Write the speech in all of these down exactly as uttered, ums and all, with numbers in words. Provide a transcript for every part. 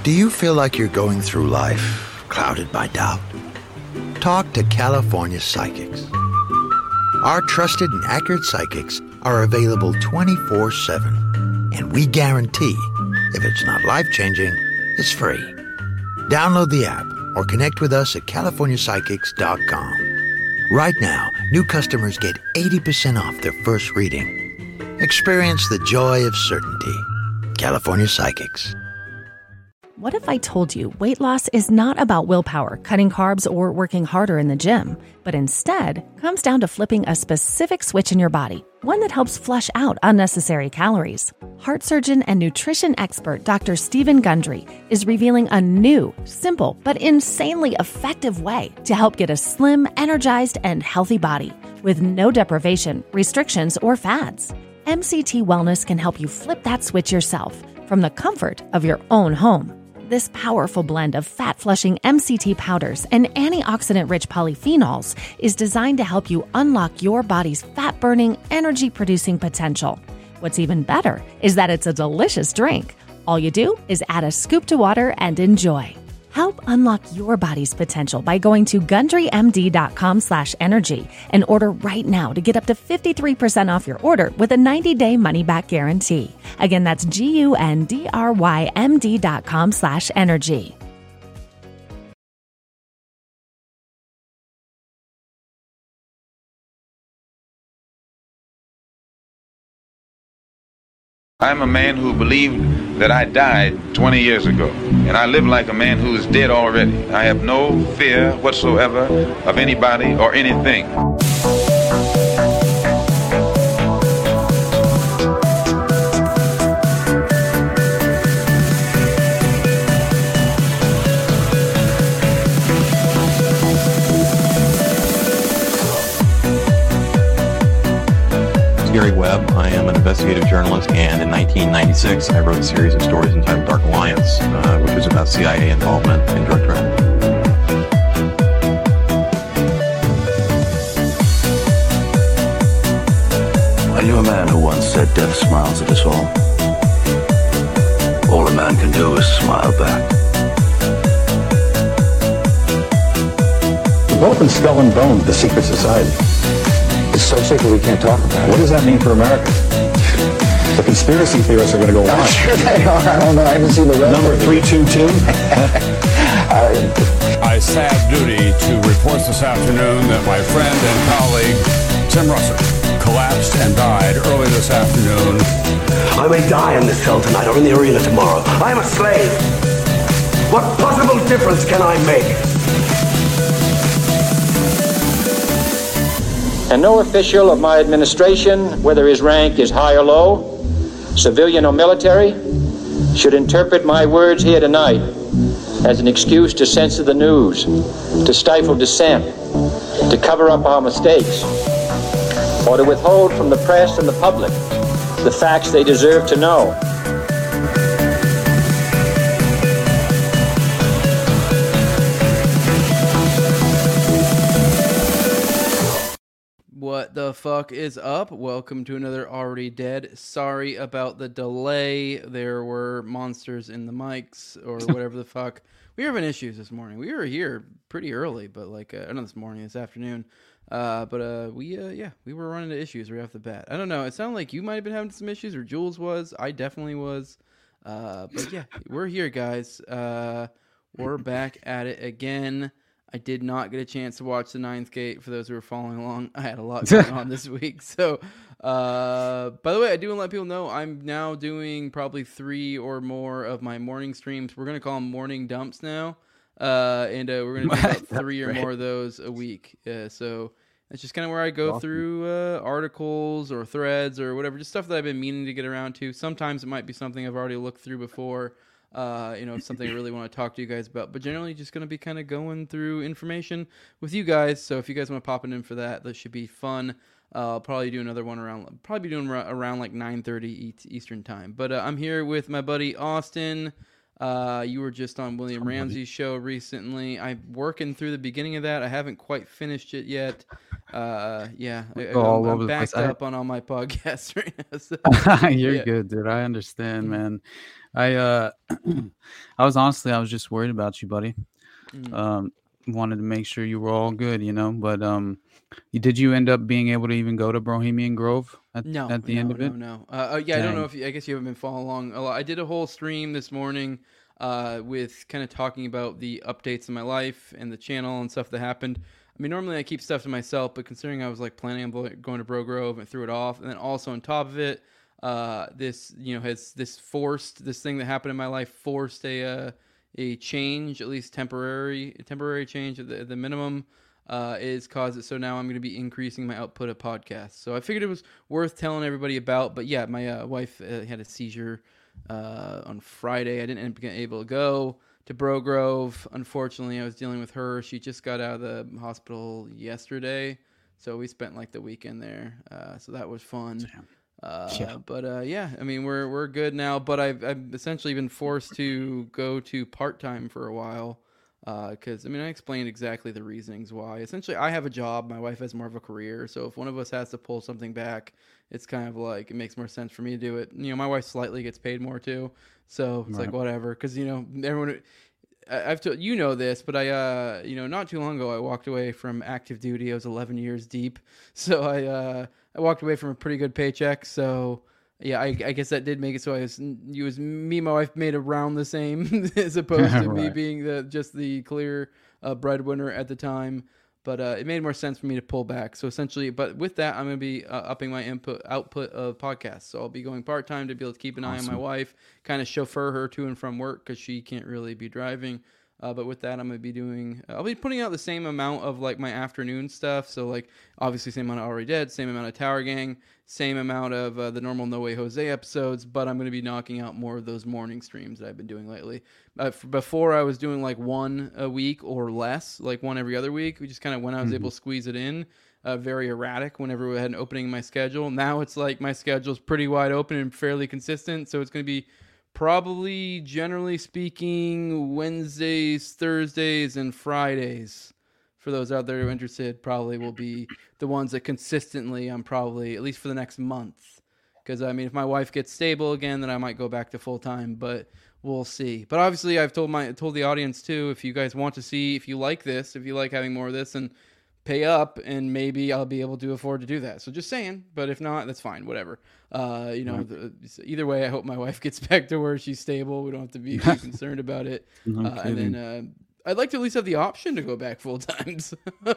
Do you feel like you're going through life clouded by doubt? Talk to California Psychics. Our trusted and accurate psychics are available twenty-four seven, and we guarantee if it's not life-changing, it's free. Download the app or connect with us at california psychics dot com. Right now, new customers get eighty percent off their first reading. Experience the joy of certainty. California Psychics. What if I told you weight loss is not about willpower, cutting carbs, or working harder in the gym, but instead comes down to flipping a specific switch in your body, one that helps flush out unnecessary calories? Heart surgeon and nutrition expert Doctor Stephen Gundry is revealing a new, simple, but insanely effective way to help get a slim, energized, and healthy body with no deprivation, restrictions, or fads. M C T Wellness can help you flip that switch yourself from the comfort of your own home. This powerful blend of fat-flushing M C T powders and antioxidant-rich polyphenols is designed to help you unlock your body's fat-burning, energy-producing potential. What's even better is that it's a delicious drink. All you do is add a scoop to water and enjoy. Help unlock your body's potential by going to gundrymd.com slash energy and order right now to get up to fifty-three percent off your order with a ninety-day money-back guarantee. Again, that's G-U-N-D-R-Y-M-D dot com slash energy. I'm a man who believed that I died twenty years ago, and I live like a man who is dead already. I have no fear whatsoever of anybody or anything. Gary Webb. I am an investigative journalist, and in nineteen ninety-six, I wrote a series of stories entitled Dark Alliance, uh, which was about C I A involvement in drug trafficking. I knew a man who once said death smiles at us all. All a man can do is smile back. We've opened Skull and Bones, the secret society. It's so secret we can't talk about it. What does that mean for America? The conspiracy theorists are going to go on. I'm sure they are. I don't know. I haven't seen the rest. Number three two two. I have duty to report this afternoon that my friend and colleague, Tim Russert, collapsed and died early this afternoon. I may die in this cell tonight or in the arena tomorrow. I'm a slave. What possible difference can I make? And no official of my administration, whether his rank is high or low, civilian or military, should interpret my words here tonight as an excuse to censor the news, to stifle dissent, to cover up our mistakes, or to withhold from the press and the public the facts they deserve to know. What the fuck is up? Welcome to another Already Dead. Sorry about the delay. There were monsters in the mics or whatever the fuck. We were having issues this morning. We were here pretty early, but like, uh, not this morning, this afternoon. Uh, but uh, we, uh, yeah, we were running into issues right off the bat. I don't know. It sounded like you might have been having some issues, or Jules was. I definitely was. Uh, but yeah, we're here, guys. Uh, we're back at it again. I did not get a chance to watch The Ninth Gate. For those who are following along, I had a lot going on this week. So, uh, by the way, I do want to let people know I'm now doing probably three or more of my morning streams. We're going to call them morning dumps now. Uh, and uh, we're going to do about three or more of those a week. Uh, so that's just kind of where I go awesome. through uh, articles or threads or whatever, just stuff that I've been meaning to get around to. Sometimes it might be something I've already looked through before. Uh, you know, something I really want to talk to you guys about, but generally just going to be kind of going through information with you guys. So if you guys want to pop it in for that, that should be fun. Uh, I'll probably do another one around, probably be doing around like nine thirty Eastern time. But uh, I'm here with my buddy Austin. Uh, you were just on William Somebody. Ramsey's show recently. I'm working through the beginning of that. I haven't quite finished it yet. Uh, yeah, I, Go all I'm, over I'm the backed place. I- up on all my podcasts right now. So, You're yeah. good, dude. I understand, man. I uh, I was honestly, I was just worried about you, buddy. Mm. Um, wanted to make sure you were all good, you know. But um, you, did you end up being able to even go to Bohemian Grove at, No, at the no, end of no, it? no. Uh, uh, yeah, I don't Dang. know if you, I guess you haven't been following along a lot. I did a whole stream this morning uh, with kind of talking about the updates in my life and the channel and stuff that happened. I mean, normally I keep stuff to myself, but considering I was like planning on blo- going to Bro Grove and threw it off, and then also on top of it, uh, this you know has this forced this thing that happened in my life forced a uh, a change, at least temporary temporary change at the, at the minimum. Uh, is caused it so now I'm going to be increasing my output of podcasts. So I figured it was worth telling everybody about. But yeah, my uh, wife uh, had a seizure uh, on Friday. I didn't end up getting able to go to Bro Grove. Unfortunately, I was dealing with her. She just got out of the hospital yesterday, so we spent like the weekend there. Uh, so that was fun. Uh, Yeah. But uh, yeah, I mean we're we're good now. But I've I've essentially been forced to go to part time for a while. Because, uh, I mean, I explained exactly the reasonings why. Essentially, I have a job. My wife has more of a career. So if one of us has to pull something back, it's kind of like it makes more sense for me to do it. You know, my wife slightly gets paid more, too. So it's Right. like, whatever. Because, you know, everyone... I- I've told you know this, but I, uh, you know, not too long ago, I walked away from active duty. I was eleven years deep. So I, uh, I walked away from a pretty good paycheck. So... Yeah, I, I guess that did make it so I was, you was me and my wife made around the same as opposed to me Right. being the just the clear uh, breadwinner at the time. But uh, it made more sense for me to pull back. So essentially, but with that, I'm going to be uh, upping my input output of podcasts. So I'll be going part time to be able to keep an eye on my Awesome. wife, kind of chauffeur her to and from work because she can't really be driving. Uh, but with that, I'm going to be doing, I'll be putting out the same amount of like my afternoon stuff. So like obviously same amount of Already Dead, same amount of Tower Gang, same amount of uh, the normal No Way Jose episodes, but I'm going to be knocking out more of those morning streams that I've been doing lately. Uh, f- before I was doing like one a week or less, like one every other week. We just kind of, when I was Mhm. able to squeeze it in, uh, very erratic whenever we had an opening in my schedule. Now it's like my schedule's pretty wide open and fairly consistent. So it's going to be probably, generally speaking, Wednesdays, Thursdays, and Fridays. For those out there who are interested, probably will be the ones that consistently I'm probably, at least for the next month. Because, I mean, if my wife gets stable again, then I might go back to full-time, but we'll see. But obviously, I've told my told the audience, too, if you guys want to see, if you like this, if you like having more of this, and pay up, and maybe I'll be able to afford to do that. So just saying, but if not, that's fine, whatever. Uh, you know, the, either way, I hope my wife gets back to where she's stable. We don't have to be too concerned about it. No uh, and then uh, I'd like to at least have the option to go back full time. So, uh,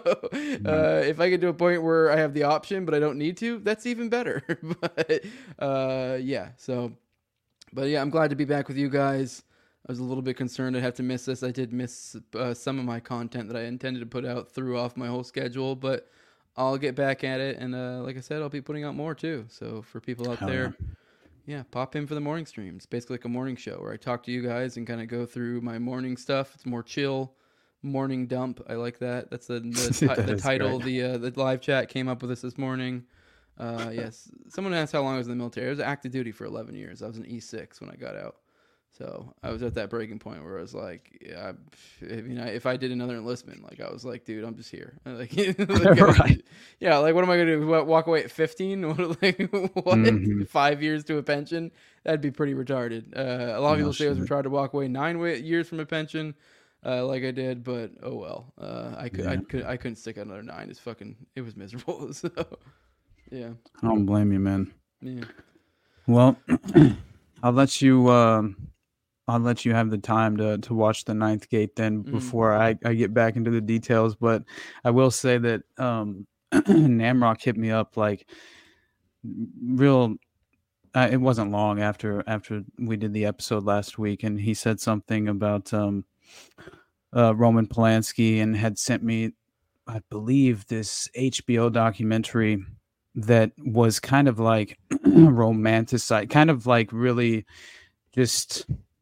if I get to a point where I have the option, but I don't need to, that's even better. but uh, yeah, so, but yeah, I'm glad to be back with you guys. I was a little bit concerned I'd have to miss this. I did miss uh, some of my content that I intended to put out, threw off my whole schedule, but I'll get back at it. And uh, like I said, I'll be putting out more too. So for people out Hell there, yeah, pop in for the morning stream. It's basically like a morning show where I talk to you guys and kind of go through my morning stuff. It's more chill, morning dump. I like that. That's the the, That ti- the is title. great. The uh, the live chat came up with this this morning. Uh, yes, someone asked how long I was in the military. I was active duty for eleven years. I was an E six when I got out. So I was at that breaking point where I was like, yeah, I, I mean, I, if I did another enlistment, like I was like, dude, I'm just here. Like, like, Right. yeah, like what am I gonna do? What, walk away at fifteen? What, like, what? Mhm. Five years to a pension? That'd be pretty retarded. Uh, a lot of No people say I was shit. retarded to walk away nine wa- years from a pension, uh, like I did, but oh well. Uh, I could, I Yeah. could, I couldn't stick out another nine. It's fucking, it was miserable. So, yeah, I don't blame you, man. yeah. Well, I'll let you. Um, I'll let you have the time to to watch the Ninth Gate then Mm. before I, I get back into the details. But I will say that um, Namrock hit me up like real. Uh, it wasn't long after after we did the episode last week, and he said something about um, uh, Roman Polanski and had sent me, I believe, this H B O documentary that was kind of like romanticized, kind of like really just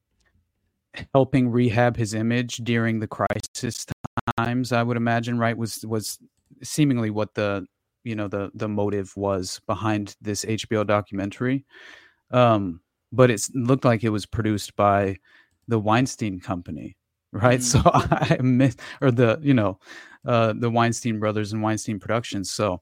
helping rehab his image during the crisis times, I would imagine, right? Was was seemingly what the you know the the motive was behind this H B O documentary. Um, but it looked like it was produced by the Weinstein Company, right? Mm. So I missed, or the, you know, uh, the Weinstein brothers and Weinstein Productions. So,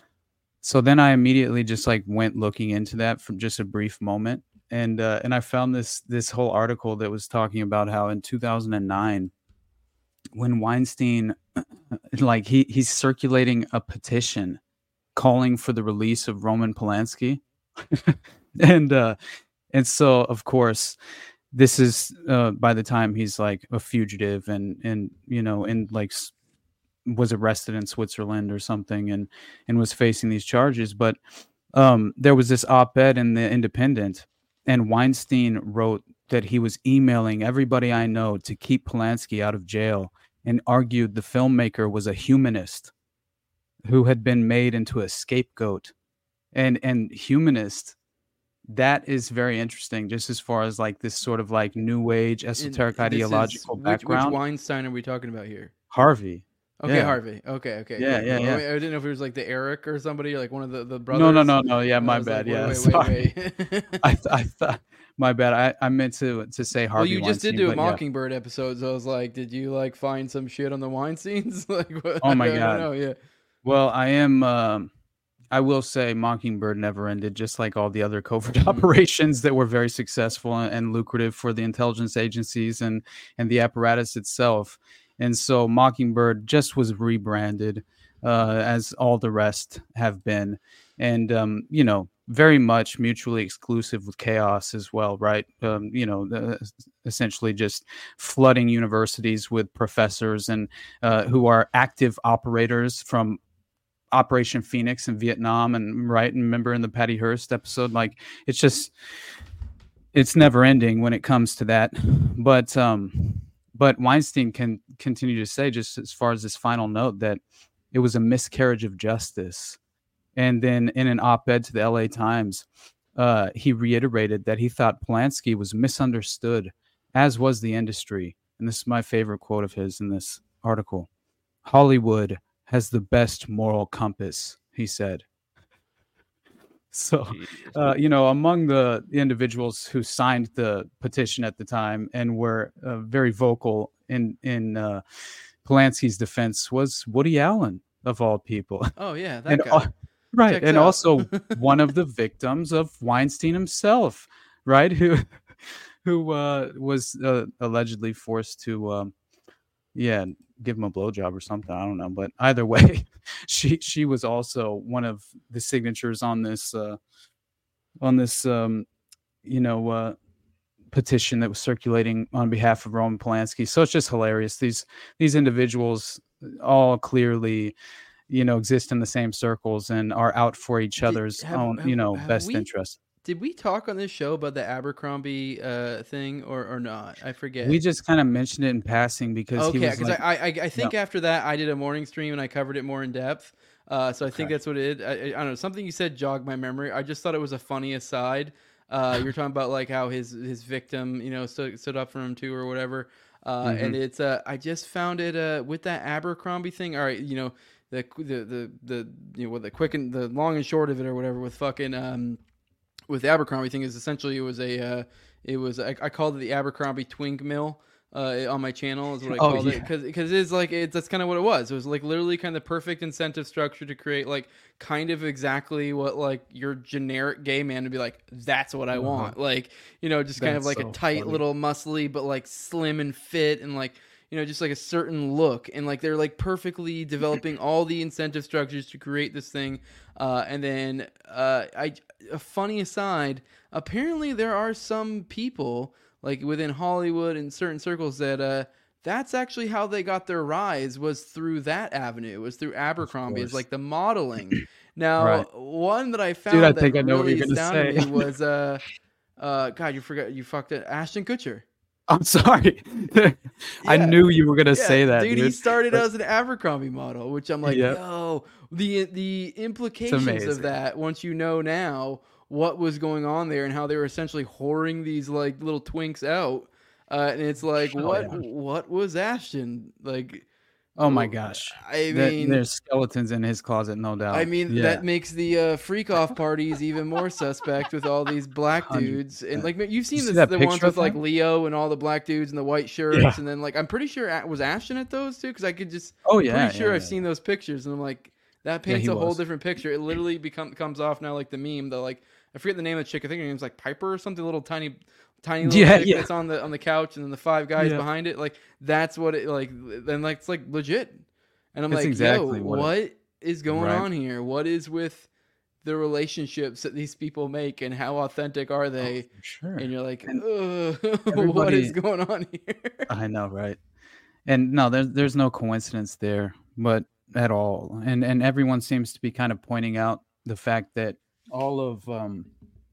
so then I immediately just like went looking into that for just a brief moment. And, uh, and I found this, this whole article that was talking about how in two thousand nine, when Weinstein, like he, he's circulating a petition calling for the release of Roman Polanski. and, uh, and so of course, this is uh, by the time he's like a fugitive and, and, you know, and like was arrested in Switzerland or something and, and was facing these charges. But um, there was this op-ed in the Independent, and Weinstein wrote that he was emailing everybody I know to keep Polanski out of jail, and argued the filmmaker was a humanist who had been made into a scapegoat. And, and humanist, that is very interesting, just as far as like this sort of like new age esoteric and ideological is, background. Which, which Weinstein are we talking about here? Harvey. Okay, yeah. Harvey. Okay, okay. Yeah, yeah, yeah. I didn't know if it was like the Eric or somebody, like one of the, the brothers. No, no, no, no. Yeah, my Like, bad. wait, yeah, wait, sorry. wait, wait. I, th- I thought, my bad. I, I meant to to say Harvey. Well, you just Weinstein, did do a but yeah. Mockingbird episode, so I was like, did you like find some shit on the Weinsteins? like, what? Oh my I god. don't know, yeah. Well, I am. Um, I will say Mockingbird never ended, just like all the other covert operations that were very successful and, and lucrative for the intelligence agencies and, and the apparatus itself. And so Mockingbird just was rebranded uh, as all the rest have been. And, um, you know, very much mutually exclusive with chaos as well, right? Um, you know, the, essentially just flooding universities with professors and uh, who are active operators from Operation Phoenix in Vietnam, and right, and remember in the Patty Hearst episode, like it's just it's never ending when it comes to that. But um, but Weinstein can continue to say, just as far as this final note, that it was a miscarriage of justice. And then in an op-ed to the L A Times, uh, he reiterated that he thought Polanski was misunderstood, as was the industry. And this is my favorite quote of his in this article: "Hollywood has the best moral compass," he said. So, uh, you know, among the individuals who signed the petition at the time and were uh, very vocal in in uh, Polanski's defense was Woody Allen, of all people. Oh yeah, that and, guy. Uh, right, Checks and out. also one of the victims of Weinstein himself, right? Who who uh, was uh, allegedly forced to, um, yeah. give him a blowjob or something. I don't know, but either way, she she was also one of the signatures on this uh, on this um, you know uh, petition that was circulating on behalf of Roman Polanski. So it's just hilarious. These these individuals all clearly, you know, exist in the same circles and are out for each other's have- own, have- you know, have best we- interest. Did we talk on this show about the Abercrombie uh, thing or, or not? I forget. We just kind of mentioned it in passing because Okay, he was because like, I, I I think Yeah. after that I did a morning stream and I covered it more in depth. Uh, so I think Okay. that's what it is. I, I don't know. Something you said jogged my memory. I just thought it was a funny aside. Uh, you're talking about like how his his victim, you know, stood, stood up for him too or whatever. Uh, Mhm. And it's uh, I just found it uh, with that Abercrombie thing. All right, you know the the the the you know what the quick and the long and short of it or whatever with fucking um. with the Abercrombie thing is essentially it was a uh, it was I, I called it the Abercrombie Twink Mill uh, on my channel is what I Oh, called yeah. it because because it's like it's that's kind of what it was. It was like literally kind of the perfect incentive structure to create like kind of exactly what like your generic gay man would be like. That's what I Uh-huh. want. Like you know just kind of That's like so a tight funny. little muscly but like slim and fit and like. You know, just like a certain look, and like they're like perfectly developing all the incentive structures to create this thing. Uh, and then, uh, I a funny aside, apparently there are some people like within Hollywood and certain circles that uh, that's actually how they got their rise was through that avenue, was through Abercrombie, is course. like the modeling. Now, Right. one that I found Dude, I that think I know what really you're gonna astounded say. me was uh, uh, God, you forgot you fucked it, Ashton Kutcher. I'm sorry. I Yeah. knew you were gonna Yeah, say that, dude. dude. He started But- as an Abercrombie model, which I'm like, Yep. yo, the the implications of amazing. that. Once you know now what was going on there and how they were essentially whoring these like little twinks out, uh, and it's like, Oh, what yeah. what was Ashton like? Oh my gosh. I That- mean, there's skeletons in his closet, no doubt. I mean, yeah. that makes the uh, freak off parties even more suspect with all these black dudes. And like, you've seen You see this, that the ones picture with of like him? Leo and all the black dudes and the white shirts. Yeah. And then like, I'm pretty sure A- was Ashton at those too, because I could just. Oh, I'm yeah, pretty sure yeah, I've yeah. seen those pictures, and I'm like, that Yeah, paints he a whole was. different picture. It literally become comes off now like the meme. The like, I forget the name of the chick. I think her name's like Piper or something. Little tiny. Tiny little Yeah, chick yeah. that's on the on the couch, and then the five guys Yeah. behind it. Like that's what it like. Then like it's like legit. And I'm That's like, exactly yo, what it- what is going Right. on here? What is with the relationships that these people make, and how authentic are they? Oh, sure. And you're like, And Ugh, what everybody- is going on here? I know, right? And no, there's there's no coincidence there, but at all. And and everyone seems to be kind of pointing out the fact that all of um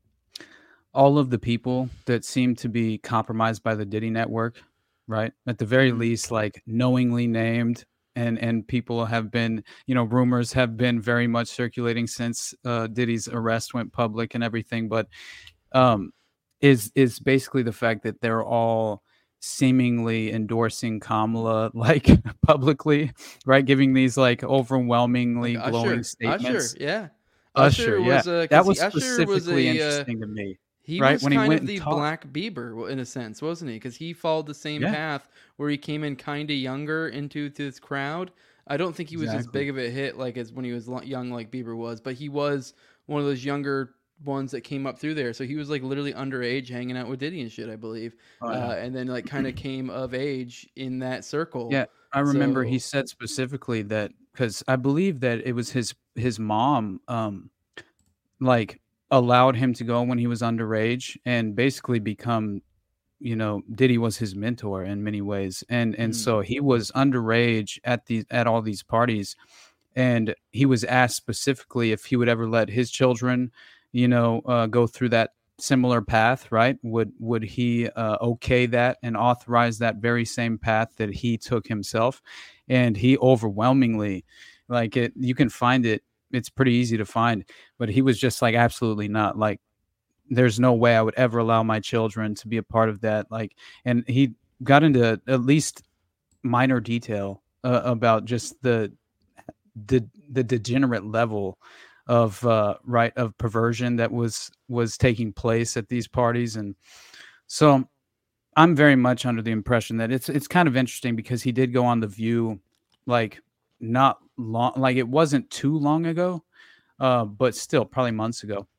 all of the people that seem to be compromised by the Diddy network, right? At the very Mm-hmm. least, like knowingly named, and and people have been, you know, rumors have been very much circulating since uh, Diddy's arrest went public and everything, but um, is is basically the fact that they're all seemingly endorsing Kamala like publicly, right? Giving these like overwhelmingly Like glowing Usher, statements. Usher, yeah. Usher, Usher yeah. was, uh, 'cause that was he- Usher was specifically a, uh, interesting to me. He right? was when he kind went of the and talked. Black Bieber in a sense, wasn't he? Because he followed the same Yeah. path where he came in kind of younger into this crowd. I don't think he was as Exactly. big of a hit like as when he was lo- young like Bieber was, but he was one of those younger ones that came up through there. So he was like literally underage hanging out with Diddy and shit, I believe. Oh, yeah. uh, and then like kind of came of age in that circle. Yeah, I remember he So- said specifically that because I believe that it was his his mom, um, like allowed him to go when he was underage and basically become, you know, Diddy was his mentor in many ways, and and Mm. so he was underage at the at all these parties, and he was asked specifically if he would ever let his children, you know, uh, go through that similar path, right? Would would he uh, okay that and authorize that very same path that he took himself? And he overwhelmingly, like it, you can find it. It's pretty easy to find, but he was just like, absolutely not. Like, there's no way I would ever allow my children to be a part of that. Like, and he got into at least minor detail uh, about just the the the degenerate level of uh right of perversion that was was taking place at these parties. And so I'm very much under the impression that it's it's kind of interesting because he did go on The View like not long, like it wasn't too long ago, uh but still probably months ago,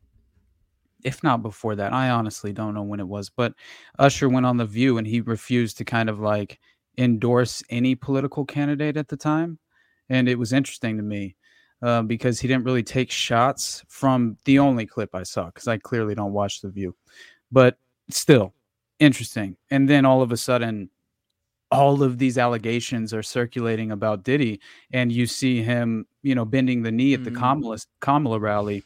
if not before that. I honestly don't know when it was, but Usher went on The View and he refused to kind of like endorse any political candidate at the time. And it was interesting to me uh, because he didn't really take shots from the only clip I saw, because I clearly don't watch The View, but still interesting. And then all of a sudden, all of these allegations are circulating about Diddy, and you see him, you know, bending the knee at the Mm. Kamala, Kamala rally.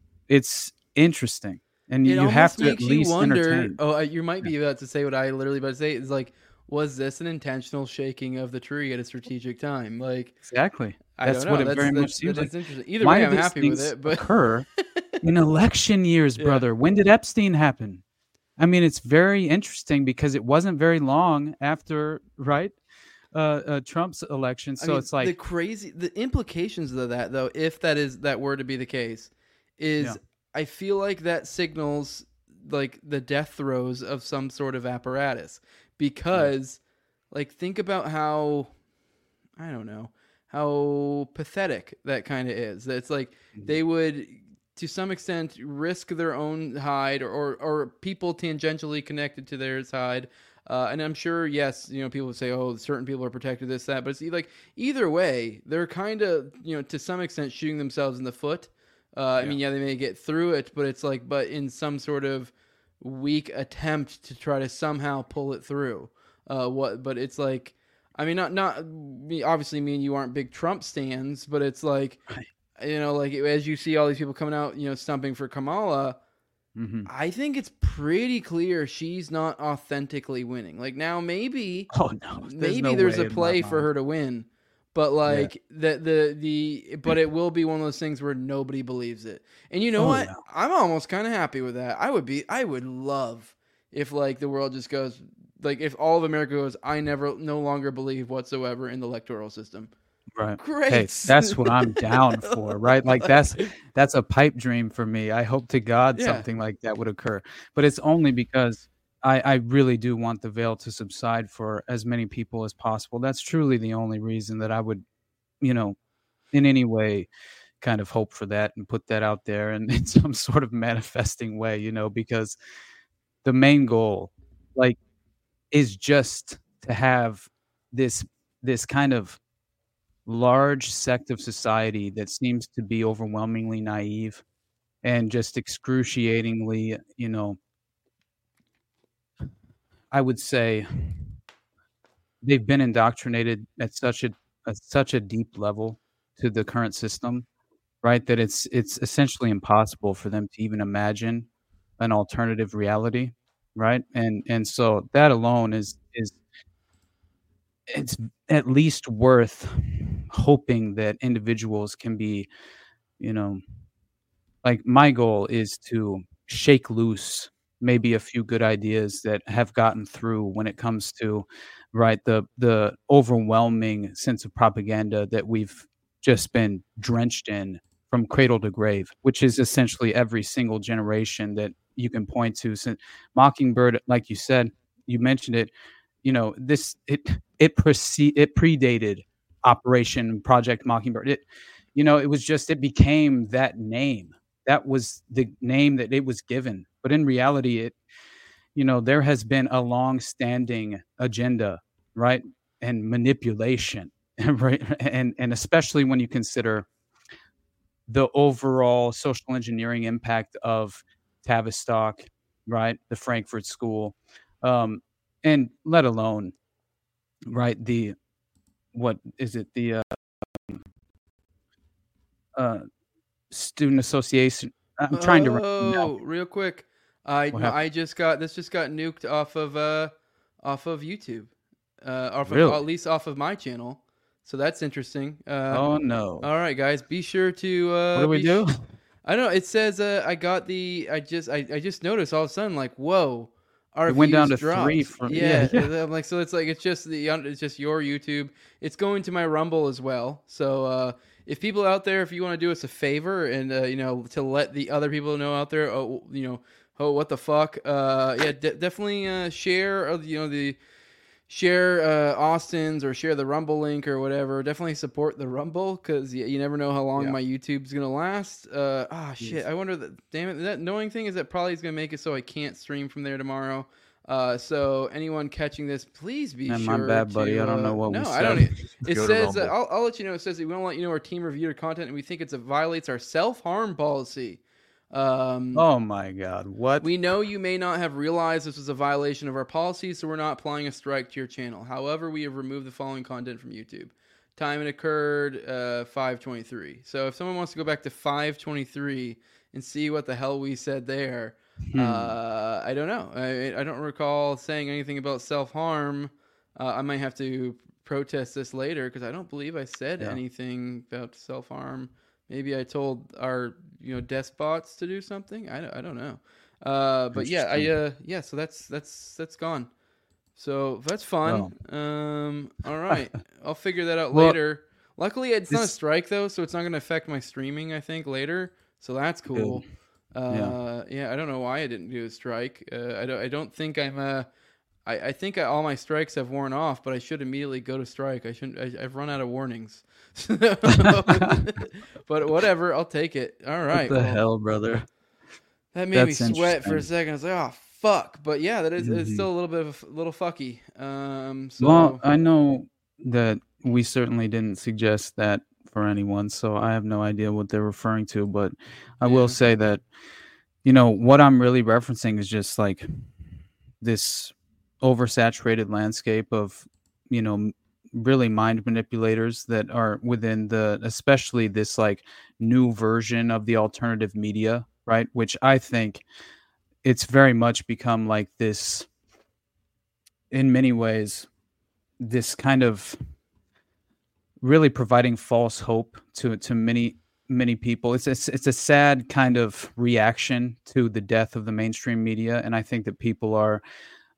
It's interesting. And It you almost have to at makes you least wonder. entertain. Oh, uh, you might be about to say what I literally about to say. Is like, was this an intentional shaking of the tree at a strategic time? Like, Exactly. I That's don't know. what it That's, very that's, much seems that's like. interesting. Either Why way, do I'm these happy with things it. But occur in election years, Yeah. brother. When did Epstein happen? I mean, it's very interesting because it wasn't very long after, right, uh, uh, Trump's election. I So mean, it's like, the crazy, the implications of that, though, if that is that were to be the case, is Yeah. I feel like that signals like the death throes of some sort of apparatus, because, like, think about how, I don't know, how pathetic that kind of is. That it's like they would, to some extent, risk their own hide, or or, or people tangentially connected to their side. Uh, and I'm sure, yes, you know, people would say, oh, certain people are protected, this, that. But it's like, either way, they're kind of, you know, to some extent shooting themselves in the foot. Uh, I mean, yeah, they may get through it, but it's like, but in some sort of weak attempt to try to somehow pull it through. Uh, what, but it's like, I mean, not, not, me, obviously me and you aren't big Trump stans, but it's like, you know, like as you see all these people coming out, you know, stumping for Kamala, mhm. I think it's pretty clear she's not authentically winning. Like, now maybe, oh no, there's maybe no there's way a in my play for mind. her to win, but like the the the but it will be one of those things where nobody believes it. And you know Oh, what? yeah. I'm almost kind of happy with that. I would be I would love if like the world just goes, like if all of America goes, I never, no longer believe whatsoever in the electoral system. Right. Great. Hey, that's what I'm down for, right? Like that's that's a pipe dream for me. I hope to God Yeah. something like that would occur. But it's only because I, I really do want the veil to subside for as many people as possible. That's truly the only reason that I would, you know, in any way kind of hope for that and put that out there and in some sort of manifesting way, you know, because the main goal, like, is just to have this this kind of large sect of society that seems to be overwhelmingly naive and just excruciatingly, you know, I would say they've been indoctrinated at such a at such a deep level to the current system, right? That it's it's essentially impossible for them to even imagine an alternative reality, right? And and so that alone is is it's at least worth hoping that individuals can be, you know, like my goal is to shake loose maybe a few good ideas that have gotten through when it comes to, right, the the overwhelming sense of propaganda that we've just been drenched in from cradle to grave, which is essentially every single generation that you can point to. Since Mockingbird, like you said, you mentioned it, you know, this it it prece- it predated Operation Project Mockingbird. It, you know, it was just it became that name. That was the name that it was given. But in reality, it, you know, there has been a long-standing agenda, right, and manipulation, right, and and especially when you consider the overall social engineering impact of Tavistock, right, the Frankfurt School, um, and let alone, right, the what is it, the uh, uh, student association. I'm trying to remember now. Oh, real quick. I What no, happened? I just got this just got nuked off of uh off of YouTube. Uh off of Really? at least off of my channel. So that's interesting. Uh Oh no! All right, guys, be sure to uh What do we be do? sh- I don't know. It says uh I got the I just I, I just noticed all of a sudden like, whoa. Our It went down views to dropped. three from- yeah, yeah, yeah. I'm like so it's like it's just the it's just your YouTube. It's going to my Rumble as well. So uh if people out there, if you want to do us a favor and uh, you know, to let the other people know out there, oh, you know, oh, what the fuck, uh, yeah, de- definitely uh, share, uh, you know, the share uh, Austin's or share the Rumble link or whatever. Definitely support the Rumble because you, you never know how long Yeah. my YouTube's gonna last. Uh, ah, shit, Yes. I wonder that. Damn it, that annoying thing is that probably is gonna make it so I can't stream from there tomorrow. Uh, so anyone catching this, please be Man, sure. my bad, buddy. to, I don't uh, know what we no, said. I don't. e- It Go to says uh, Rumble. I'll, I'll let you know. It says we want to let you know our team reviewed our content and we think it's, it violates our self harm policy. Um, Oh my God! What? we know you may not have realized this was a violation of our policy, so we're not applying a strike to your channel. However, we have removed the following content from YouTube. Time it occurred, uh, five twenty-three. So if someone wants to go back to five twenty-three and see what the hell we said there, Hmm. uh, I don't know. I, I don't recall saying anything about self-harm. Uh, I might have to protest this later because I don't believe I said Yeah. anything about self-harm. Maybe I told our, you know, despots to do something. I, don't- I don't know. Uh, but yeah, I uh, yeah. So that's that's that's gone. So that's fun. Um, all right, I'll figure that out Well, later. Luckily, it's not a this- strike though, so it's not going to affect my streaming. I think later, so that's cool. Uh, yeah. I don't know why I didn't do a strike. Uh, I don't. I don't think I'm. Uh, I, I think I, all my strikes have worn off, but I should immediately go to strike. I shouldn't. I, I've run out of warnings. But whatever, I'll take it. All right. What the well, hell, brother? That made That's me sweat for a interesting. second. I was like, oh fuck. But yeah, that is it's Mhm. still a little bit of a little fucky. Um. So Well, I know that we certainly didn't suggest that for anyone, so I have no idea what they're referring to. But I Yeah. will say that, you know, what I'm really referencing is just like this oversaturated landscape of, you know, m- really mind manipulators that are within the, especially this like new version of the alternative media, right? Which I think it's very much become like this, in many ways, this kind of really providing false hope to to many many people. It's a, it's a sad kind of reaction to the death of the mainstream media, and I think that people are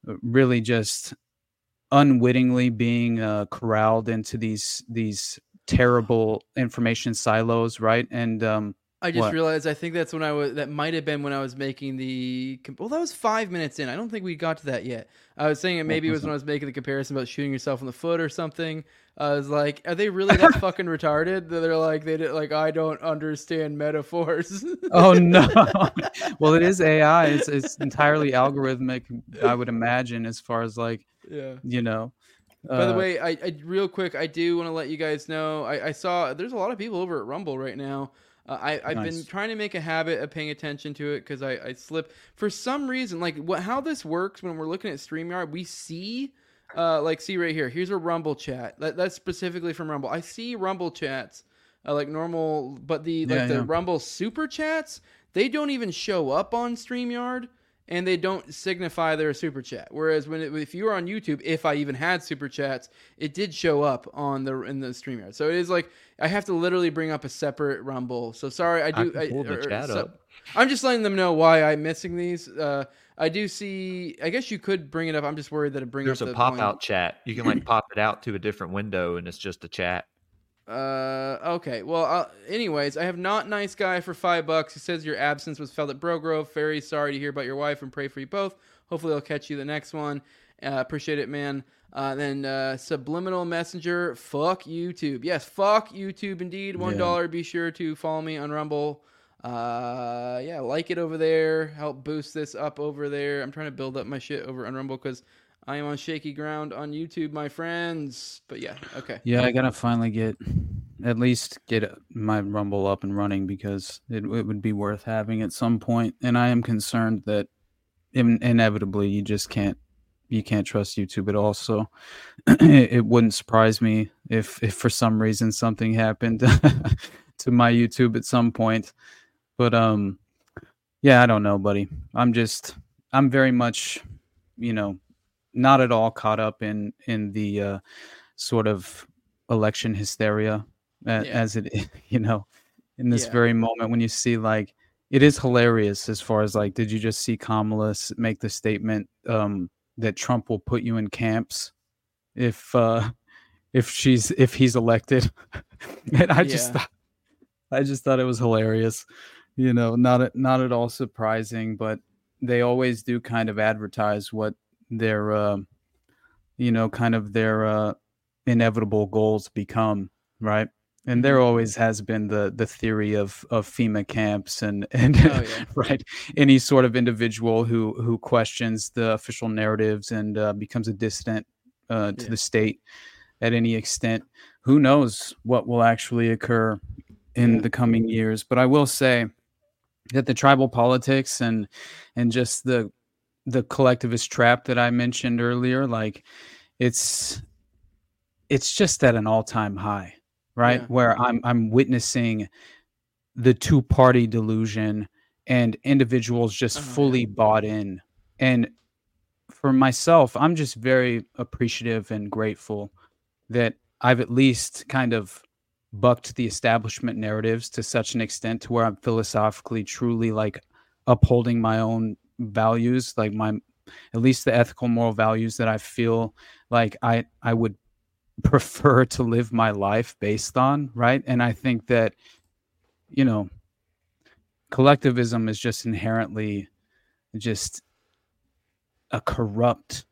really just unwittingly being uh, corralled into these these terrible information silos, right? And um, I just what? realized I think that's when I was. That might have been when I was making the. Well, that was five minutes in. I don't think we got to that yet. I was saying it maybe it was when I was making the comparison about shooting yourself in the foot or something. I was like, are they really that fucking retarded? That they're like they did, like I don't understand metaphors. Oh no! Well, it is A I. It's it's entirely algorithmic. I would imagine, as far as like, yeah, you know. By the uh, way, I, I real quick, I do want to let you guys know. I, I saw there's a lot of people over at Rumble right now. Uh, I I've Nice. been trying to make a habit of paying attention to it because I, I slip for some reason. Like what how this works when we're looking at StreamYard, we see. Uh, like, see right here. Here's a Rumble chat. That, that's specifically from Rumble. I see Rumble chats, uh, like normal, but the like Yeah, the yeah. Rumble super chats, they don't even show up on StreamYard, and they don't signify they're a super chat. Whereas when it, if you were on YouTube, if I even had super chats, it did show up on the in the StreamYard. So it is like I have to literally bring up a separate Rumble. So sorry, I do. I can pull the or- or chat so- up. I'm just letting them know why I'm missing these. Uh, I do see. I guess you could bring it up. I'm just worried that it brings There's up a the pop volume. out chat. You can like pop it out to a different window, and it's just a chat. Uh, okay. Well, uh, anyways, I have not nice guy for five bucks. He says your absence was felt at Bro Grove. Very sorry to hear about your wife and pray for you both. Hopefully, I'll catch you the next one. Uh, appreciate it, man. Uh, then uh, Subliminal Messenger. Fuck YouTube. Yes, fuck YouTube. Indeed, one dollar. Yeah. Be sure to follow me on Rumble. Uh, yeah, like it over there. Help boost this up over there. I'm trying to build up my shit over on Rumble because I am on shaky ground on YouTube, my friends. But yeah, okay. Yeah, I gotta finally get at least get my Rumble up and running because it, it would be worth having at some point. And I am concerned that in, inevitably you just can't you can't trust YouTube at all. So it, it wouldn't surprise me if if for some reason something happened to my YouTube at some point. But um, yeah, I don't know, buddy. I'm just I'm very much, you know, not at all caught up in in the uh, sort of election hysteria uh, Yeah. as it, you know, in this Yeah. very moment when you see like it is hilarious as far as like, did you just see Kamala s- make the statement um, that Trump will put you in camps if uh, if she's if he's elected? And I just Yeah. thought, I just thought it was hilarious. You know, not at, not at all surprising, but they always do kind of advertise what their, uh, you know, kind of their uh, inevitable goals become, right? And there always has been the the theory of of FEMA camps and and Oh, yeah. right, any sort of individual who who questions the official narratives and uh, becomes a dissident uh, to Yeah. the state at any extent. Who knows what will actually occur in the coming years? But I will say that the tribal politics and and just the the collectivist trap that I mentioned earlier, like it's it's just at an all-time high, right? Yeah. Where I'm I'm witnessing the two-party delusion and individuals just Oh, yeah. fully bought in. And for myself, I'm just very appreciative and grateful that I've at least kind of bucked the establishment narratives to such an extent to where I'm philosophically truly like upholding my own values, like my at least the ethical moral values that I feel like I I would prefer to live my life based on, right? And I think that, you know, collectivism is just inherently just a corrupt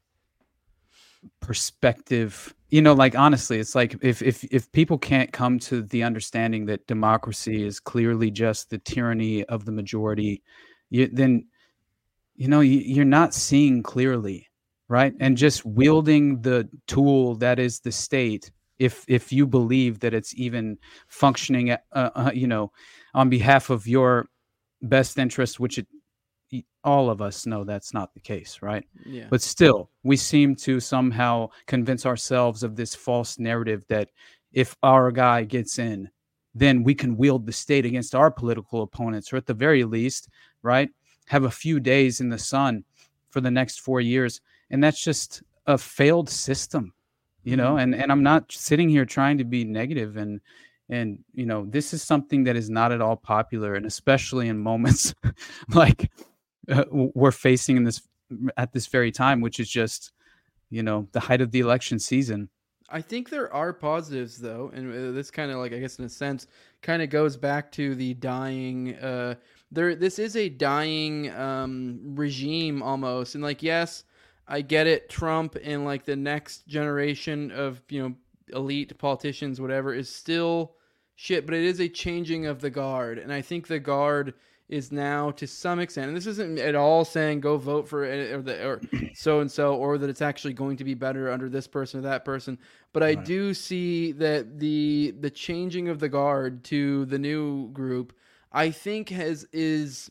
perspective. You know, like honestly, it's like if if if people can't come to the understanding that democracy is clearly just the tyranny of the majority, you, then you know you, you're not seeing clearly, right? And just wielding the tool that is the state, if if you believe that it's even functioning, uh, uh, you know, on behalf of your best interest, which it all of us know that's not the case, right? Yeah. But still, we seem to somehow convince ourselves of this false narrative that if our guy gets in, then we can wield the state against our political opponents, or at the very least, right, have a few days in the sun for the next four years. And that's just a failed system, you know, and, and I'm not sitting here trying to be negative and, and, you know, this is something that is not at all popular, and especially in moments like uh, we're facing in this at this very time, which is just, you know, the height of the election season. I think there are positives, though, and this kind of like, I guess in a sense, kind of goes back to the dying. Uh, there, this is a dying um, regime almost, and like, yes, I get it. Trump and like the next generation of, you know, elite politicians, whatever, is still shit, but it is a changing of the guard, and I think the guard is now to some extent, and this isn't at all saying go vote for or the or so and so, or that it's actually going to be better under this person or that person. But I right. do see that the the changing of the guard to the new group, I think has is,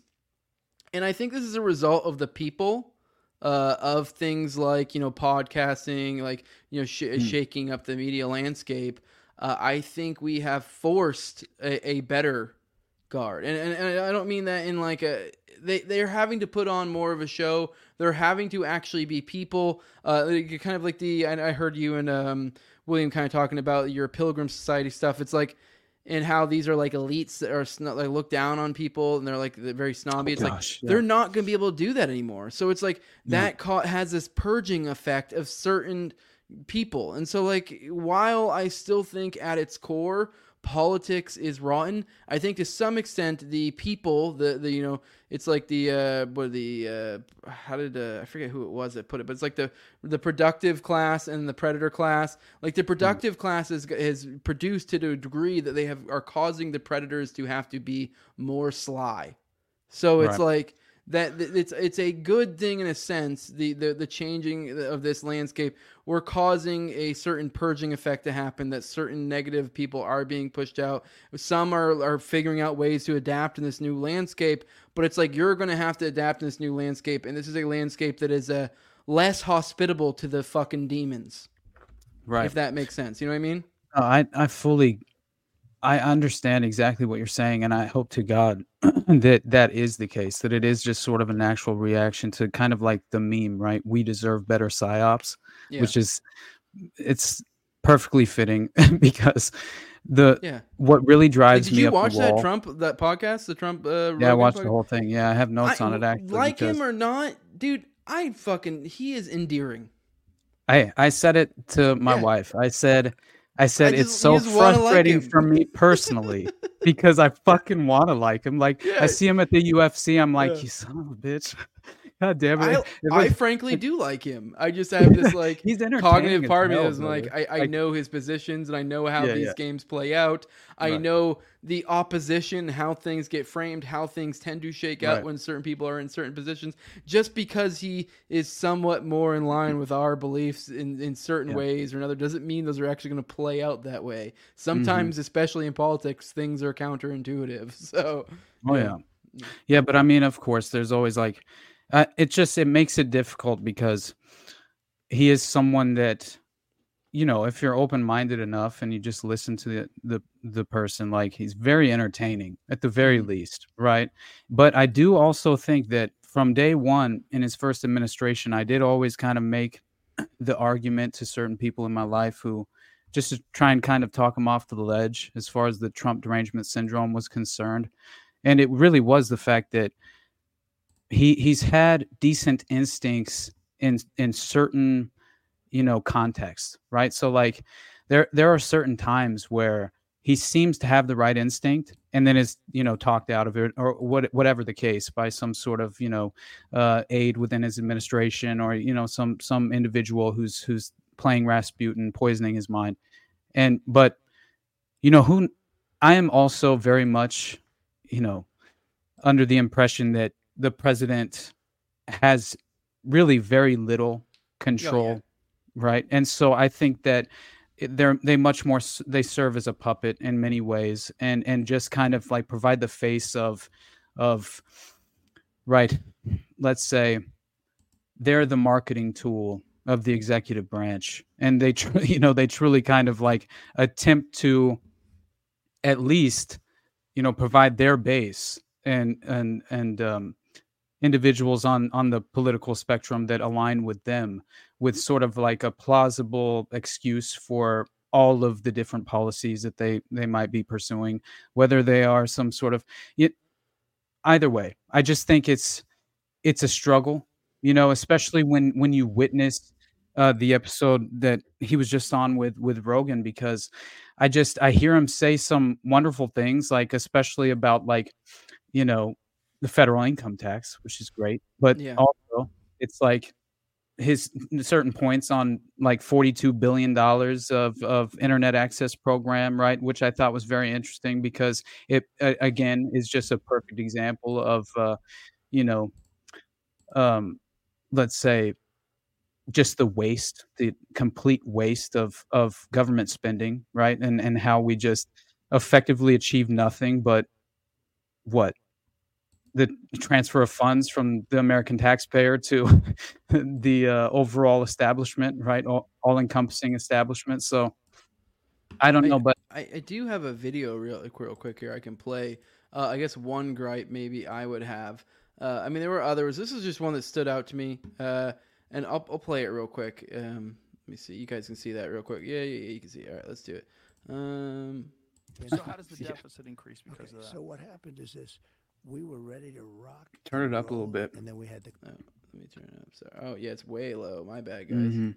and I think this is a result of the people, uh, of things like, you know, podcasting, like, you know, sh- mm. shaking up the media landscape. Uh, I think we have forced a, a better guard, and, and and I don't mean that in like a they they're having to put on more of a show. They're having to actually be people. Uh, kind of like the I, I heard you and um William kind of talking about your Pilgrim Society stuff. It's like, and how these are like elites that are sn- like look down on people, and they're like they're very snobby. It's oh, gosh, like yeah. they're not going to be able to do that anymore. So it's like that yeah. ca- has this purging effect of certain people, and so like while I still think at its core politics is rotten, I think to some extent the people, the the you know, it's like the uh what the uh how did uh, I forget who it was that put it, but it's like the the productive class and the predator class. Like the productive mm. class is is produced to a degree that they have are causing the predators to have to be more sly. So it's right. like that it's it's a good thing in a sense, the, the the changing of this landscape. We're causing a certain purging effect to happen, that certain negative people are being pushed out. Some are, are figuring out ways to adapt in this new landscape, but it's like you're going to have to adapt in this new landscape, and this is a landscape that is uh, less hospitable to the fucking demons. Right. If that makes sense. You know what I mean? Uh, I, I fully... I understand exactly what you're saying, and I hope to God that that is the case, that it is just sort of a natural reaction to kind of like the meme, right? We deserve better psyops, yeah. which is, it's perfectly fitting because the yeah. what really drives hey, did me you up watch the wall, that Trump, that podcast, the Trump? Uh, yeah, I watched podcast? the whole thing. Yeah, I have notes I, on it actually. Like because... him or not, dude, I fucking, he is endearing. I, I said it to my yeah. wife. I said... I said, I just, it's so frustrating like for me personally because I fucking want to like him. Like, yeah. I see him at the U F C. I'm like, yeah. you son of a bitch. God damn it. I, it was, I frankly do like him. I just have this like he's cognitive part of me that's like, I, I like, know his positions and I know how yeah, these yeah. games play out. I right. know the opposition, how things get framed, how things tend to shake out right. when certain people are in certain positions. Just because he is somewhat more in line with our beliefs in, in certain yeah. ways or another doesn't mean those are actually going to play out that way. Sometimes, mm-hmm. especially in politics, things are counterintuitive. So, oh yeah. yeah. Yeah, but I mean, of course, there's always like, Uh, it just, it makes it difficult because he is someone that, you know, if you're open-minded enough and you just listen to the, the, the person, like he's very entertaining at the very mm-hmm. least. Right. But I do also think that from day one in his first administration, I did always kind of make the argument to certain people in my life who just to try and kind of talk him off to the ledge as far as the Trump derangement syndrome was concerned. And it really was the fact that He he's had decent instincts in in certain, you know, contexts, right? So like there there are certain times where he seems to have the right instinct and then is, you know, talked out of it or what whatever the case by some sort of, you know, uh, aide within his administration or, you know, some some individual who's who's playing Rasputin, poisoning his mind. And but, you know, who I am also very much, you know, under the impression that the president has really very little control, oh, yeah. right? And so I think that they're they much more they serve as a puppet in many ways, and and just kind of like provide the face of of right. Let's say they're the marketing tool of the executive branch, and they tr- you know they truly kind of like attempt to at least you know provide their base and and and um. individuals on, on the political spectrum that align with them with sort of like a plausible excuse for all of the different policies that they, they might be pursuing, whether they are some sort of it, either way. I just think it's, it's a struggle You know, especially when when you witness uh, the episode that he was just on with with Rogan, because I just I hear him say some wonderful things, like especially about like you know the federal income tax, which is great, but Yeah. also it's like his certain points on like forty-two billion dollars of of internet access program, right? Which I thought was very interesting because it uh, again is just a perfect example of uh, you know um, let's say just the waste, the complete waste of of government spending, right? And and how we just effectively achieve nothing but what the transfer of funds from the American taxpayer to the uh, overall establishment, right? All, all-encompassing establishment. So I don't I, know, but I, I do have a video real real quick here I can play. Uh, I guess one gripe maybe I would have. Uh, I mean, there were others. This is just one that stood out to me, uh, and I'll, I'll play it real quick. Um, let me see. You guys can see that real quick. Yeah, yeah, yeah, you can see it. All right, let's do it. Um, so how does the yeah. deficit increase because Okay, of that? so what happened is this: we were ready to rock. Turn and it up a little roll, bit. and then we had the Oh, let me turn it up. Sorry. Oh, yeah, it's way low. My bad, guys. Mhm.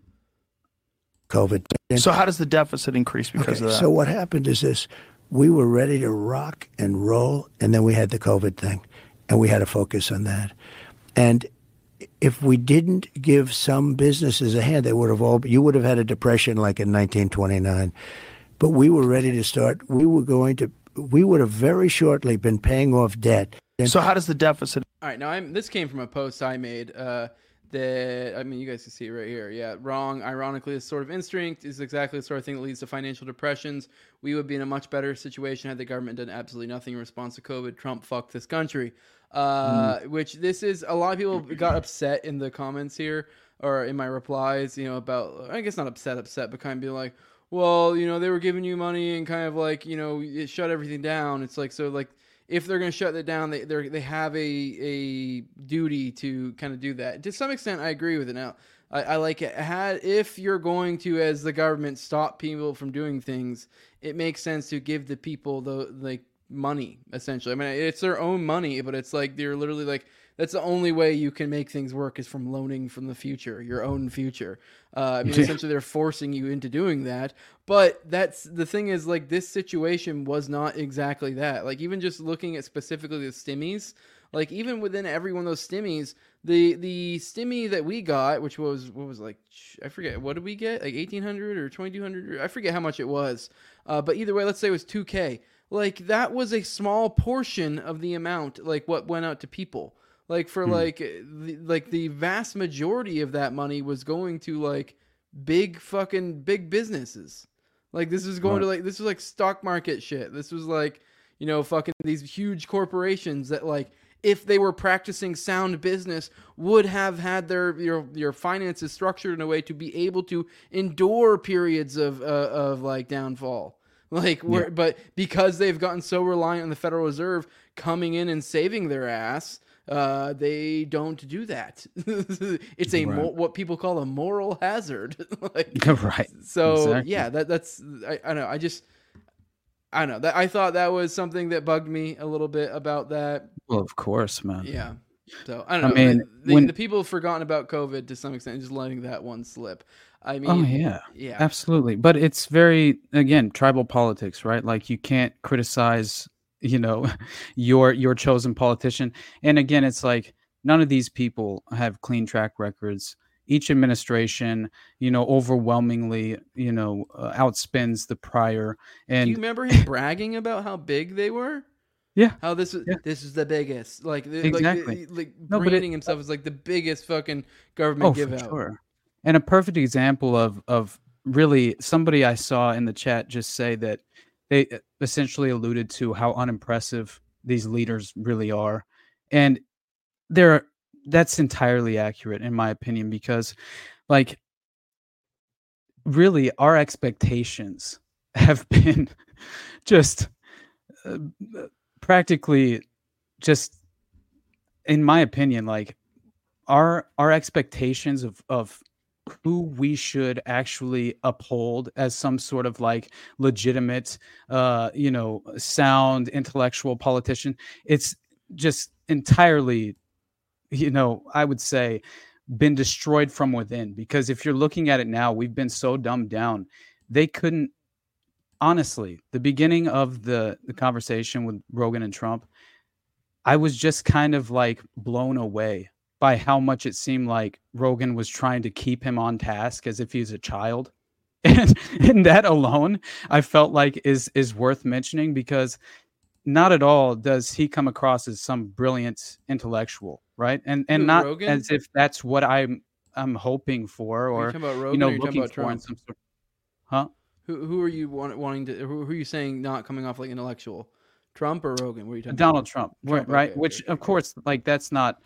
COVID. So how does the deficit increase because Okay, of that? so what happened is this: we were ready to rock and roll, and then we had the COVID thing, and we had to focus on that. And if we didn't give some businesses a hand, they would have all. You would have had a depression like in nineteen twenty-nine. But we were ready to start. We were going to. We would have very shortly been paying off debt. And So how does the deficit? All right, now I'm. This came from a post I made. Uh, that I mean, you guys can see it right here. Yeah, wrong. Ironically, this sort of instinct is exactly the sort of thing that leads to financial depressions. We would be in a much better situation had the government done absolutely nothing in response to COVID. Trump fucked this country. Uh, Mm. Which this is a lot of people got upset in the comments here or in my replies. You know about I guess not upset, upset, but kind of be like, well, you know, they were giving you money and kind of like, you know, it shut everything down. It's like, so like, if they're going to shut it down, they they they have a a duty to kind of do that. To some extent, I agree with it. Now, I, I like it. Had if you're going to, as the government, stop people from doing things, it makes sense to give the people the like money. Essentially, I mean, it's their own money, but it's like they're literally like. That's the only way you can make things work is from loaning from the future, your own future. Uh, I mean, essentially, they're forcing you into doing that. But that's the thing is, like, this situation was not exactly that. Like, even just looking at specifically the stimmies, like, even within every one of those stimmies, the the stimmy that we got, which was, what was like, I forget, what did we get? Like eighteen hundred or twenty-two hundred? I forget how much it was. Uh, but either way, let's say it was two K. Like, that was a small portion of the amount, like, what went out to people. Like for Hmm. like the, like the vast majority of that money was going to like big fucking big businesses. Like this was going to like this was like stock market shit. This was like, you know, fucking these huge corporations that like if they were practicing sound business would have had their your your finances structured in a way to be able to endure periods of uh, of like downfall. Like we're, Yeah. but because they've gotten so reliant on the Federal Reserve coming in and saving their ass, uh, they don't do that. It's a Right. mo- what people call a moral hazard. Like, Right. so Exactly. yeah, that that's I, I don't know. I just I don't know that I thought that was something that bugged me a little bit about that. Well, of course, man. Yeah. So I don't I know. mean, the, the, when- the people have forgotten about COVID to some extent, just letting that one slip. I mean, Oh yeah, yeah. absolutely. But it's very again tribal politics, right? Like you can't criticize, you know, your your chosen politician. And again, it's like none of these people have clean track records. Each administration, you know, overwhelmingly, you know, uh, outspends the prior. And Do you remember him bragging about how big they were? Yeah. How this is Yeah. this is the biggest. Like the- Exactly. like, like No, but it- branding himself as like the biggest fucking government Oh, give for out. sure. And a perfect example of of really somebody I saw in the chat just say that they essentially alluded to how unimpressive these leaders really are. And they're that's entirely accurate in my opinion because like really our expectations have been just uh, practically just in my opinion like our our expectations of of who we should actually uphold as some sort of like legitimate uh you know sound intellectual politician, it's just entirely, you know, I would say been destroyed from within. Because if you're looking at it now, we've been so dumbed down. They couldn't, honestly, the beginning of the, the conversation with Rogan and Trump, I was just kind of like blown away by how much it seemed like Rogan was trying to keep him on task as if he's a child. And, and that alone, I felt like is is worth mentioning, because not at all does he come across as some brilliant intellectual, right? And and Who, not Rogan? as if that's what I'm I'm hoping for, Are you or talking about you Rogan know or are you talking looking about for in Trump? some sort. Huh? Who who are you want, wanting to? Who, who are you saying not coming off like intellectual? Trump or Rogan? What are you talking Donald about? Trump, Trump, right? okay, Which of course, like that's not,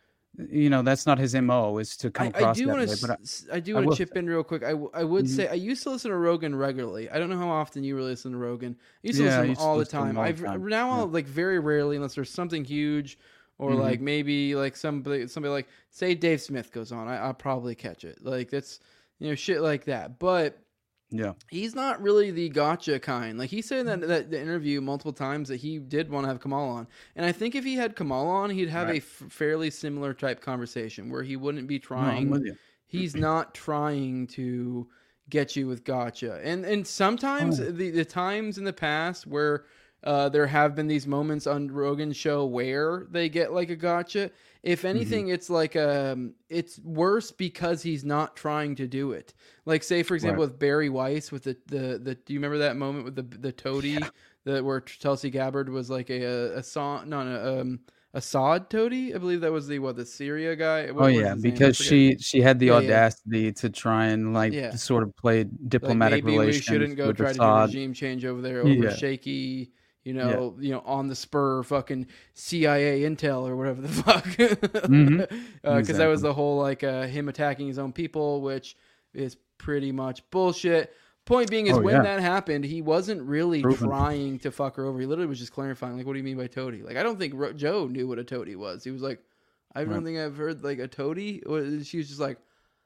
you know, that's not his M O, is to come I, across I do that want way. But to. I do I want will to chip say- in real quick. I, w- I would Mhm. say I used to listen to Rogan regularly. I don't know how often you really listen to Rogan. I used to Yeah, I listen to used him to all the listen to him time. all the I've time. now Yeah. I'll, like very rarely, unless there's something huge, or Mhm. like maybe like somebody somebody like say Dave Smith goes on. I, I'll probably catch it. Like that's you know shit like that. But Yeah. he's not really the gotcha kind. Like he said in that, that the interview multiple times that he did want to have Kamal on. And I think if he had Kamal on, he'd have a Right. f- fairly similar type conversation where he wouldn't be I'm trying. with you. He's not trying to get you with gotcha. And and sometimes Oh. the, the times in the past where uh, there have been these moments on Rogan's show where they get like a gotcha. If anything, it's like um, it's worse because he's not trying to do it. Like, say for example, Right. with Barry Weiss, with the, the the do you remember that moment with the the toady, that where Tulsi Gabbard was like a a, a song, no, no, um, Assad toady, I believe that was the what the Syria guy. What Oh was yeah, his name? I because forget. she she had the Yeah, yeah. audacity to try and like Yeah. sort of play Like diplomatic maybe we relations shouldn't go with try to do Assad. regime change over there over Yeah. shaky, you know, you know, on the spur fucking C I A intel or whatever the fuck. Because Mhm. that was Exactly. the whole like uh, him attacking his own people, which is pretty much bullshit. Point being is Oh, when yeah. that happened, he wasn't really Proven. trying to fuck her over. He literally was just clarifying, like, what do you mean by toady? Like, I don't think Ro- Joe knew what a toady was. He was like, I don't Right. think I've heard like a toady. Or she was just like,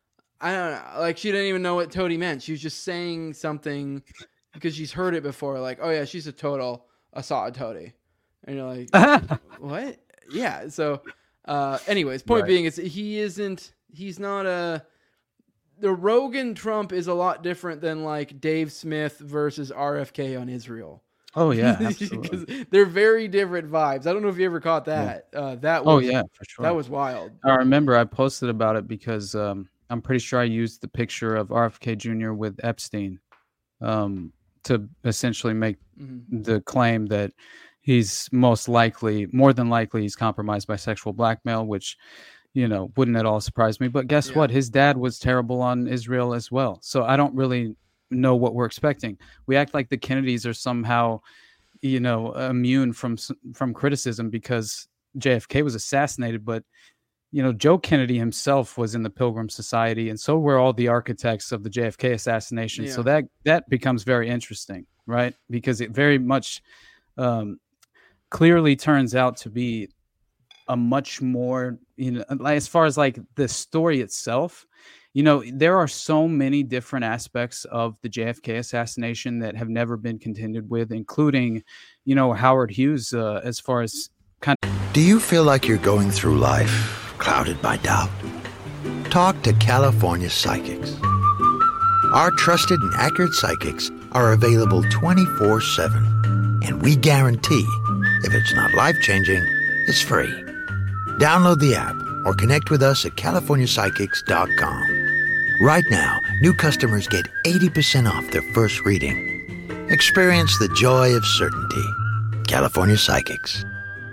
I don't know. Like, she didn't even know what toady meant. She was just saying something because she's heard it before. Like, oh yeah, she's a total Assad toady. And you're like, what? Yeah. So, uh, anyways, point Right. being is he isn't, he's not a, the Rogan Trump is a lot different than like Dave Smith versus R F K on Israel. Oh yeah, absolutely. Because they're very different vibes. I don't know if you ever caught that. Uh, that Oh was, yeah, for sure. that was wild. I remember I posted about it because um, I'm pretty sure I used the picture of R F K Junior with Epstein um, to essentially make Mhm. the claim that he's most likely, more than likely, he's compromised by sexual blackmail, which, you know, wouldn't at all surprise me. But guess Yeah. what? His dad was terrible on Israel as well. So I don't really know what we're expecting. We act like the Kennedys are somehow, you know, immune from s- from criticism because J F K was assassinated, but you know, Joe Kennedy himself was in the Pilgrim Society, and so were all the architects of the J F K assassination. So Yeah. that that becomes very interesting, right? Because it very much um, clearly turns out to be a much more, you know, like, as far as like the story itself, you know, there are so many different aspects of the J F K assassination that have never been contended with, including, you know, Howard Hughes, uh, as far as kind of. Do you feel like you're going through life clouded by doubt? Talk to California Psychics. Our trusted and accurate psychics are available twenty-four seven, and we guarantee if it's not life-changing, it's free. Download the app or connect with us at california psychics dot com. Right now, new customers get eighty percent off their first reading. Experience the joy of certainty. California Psychics.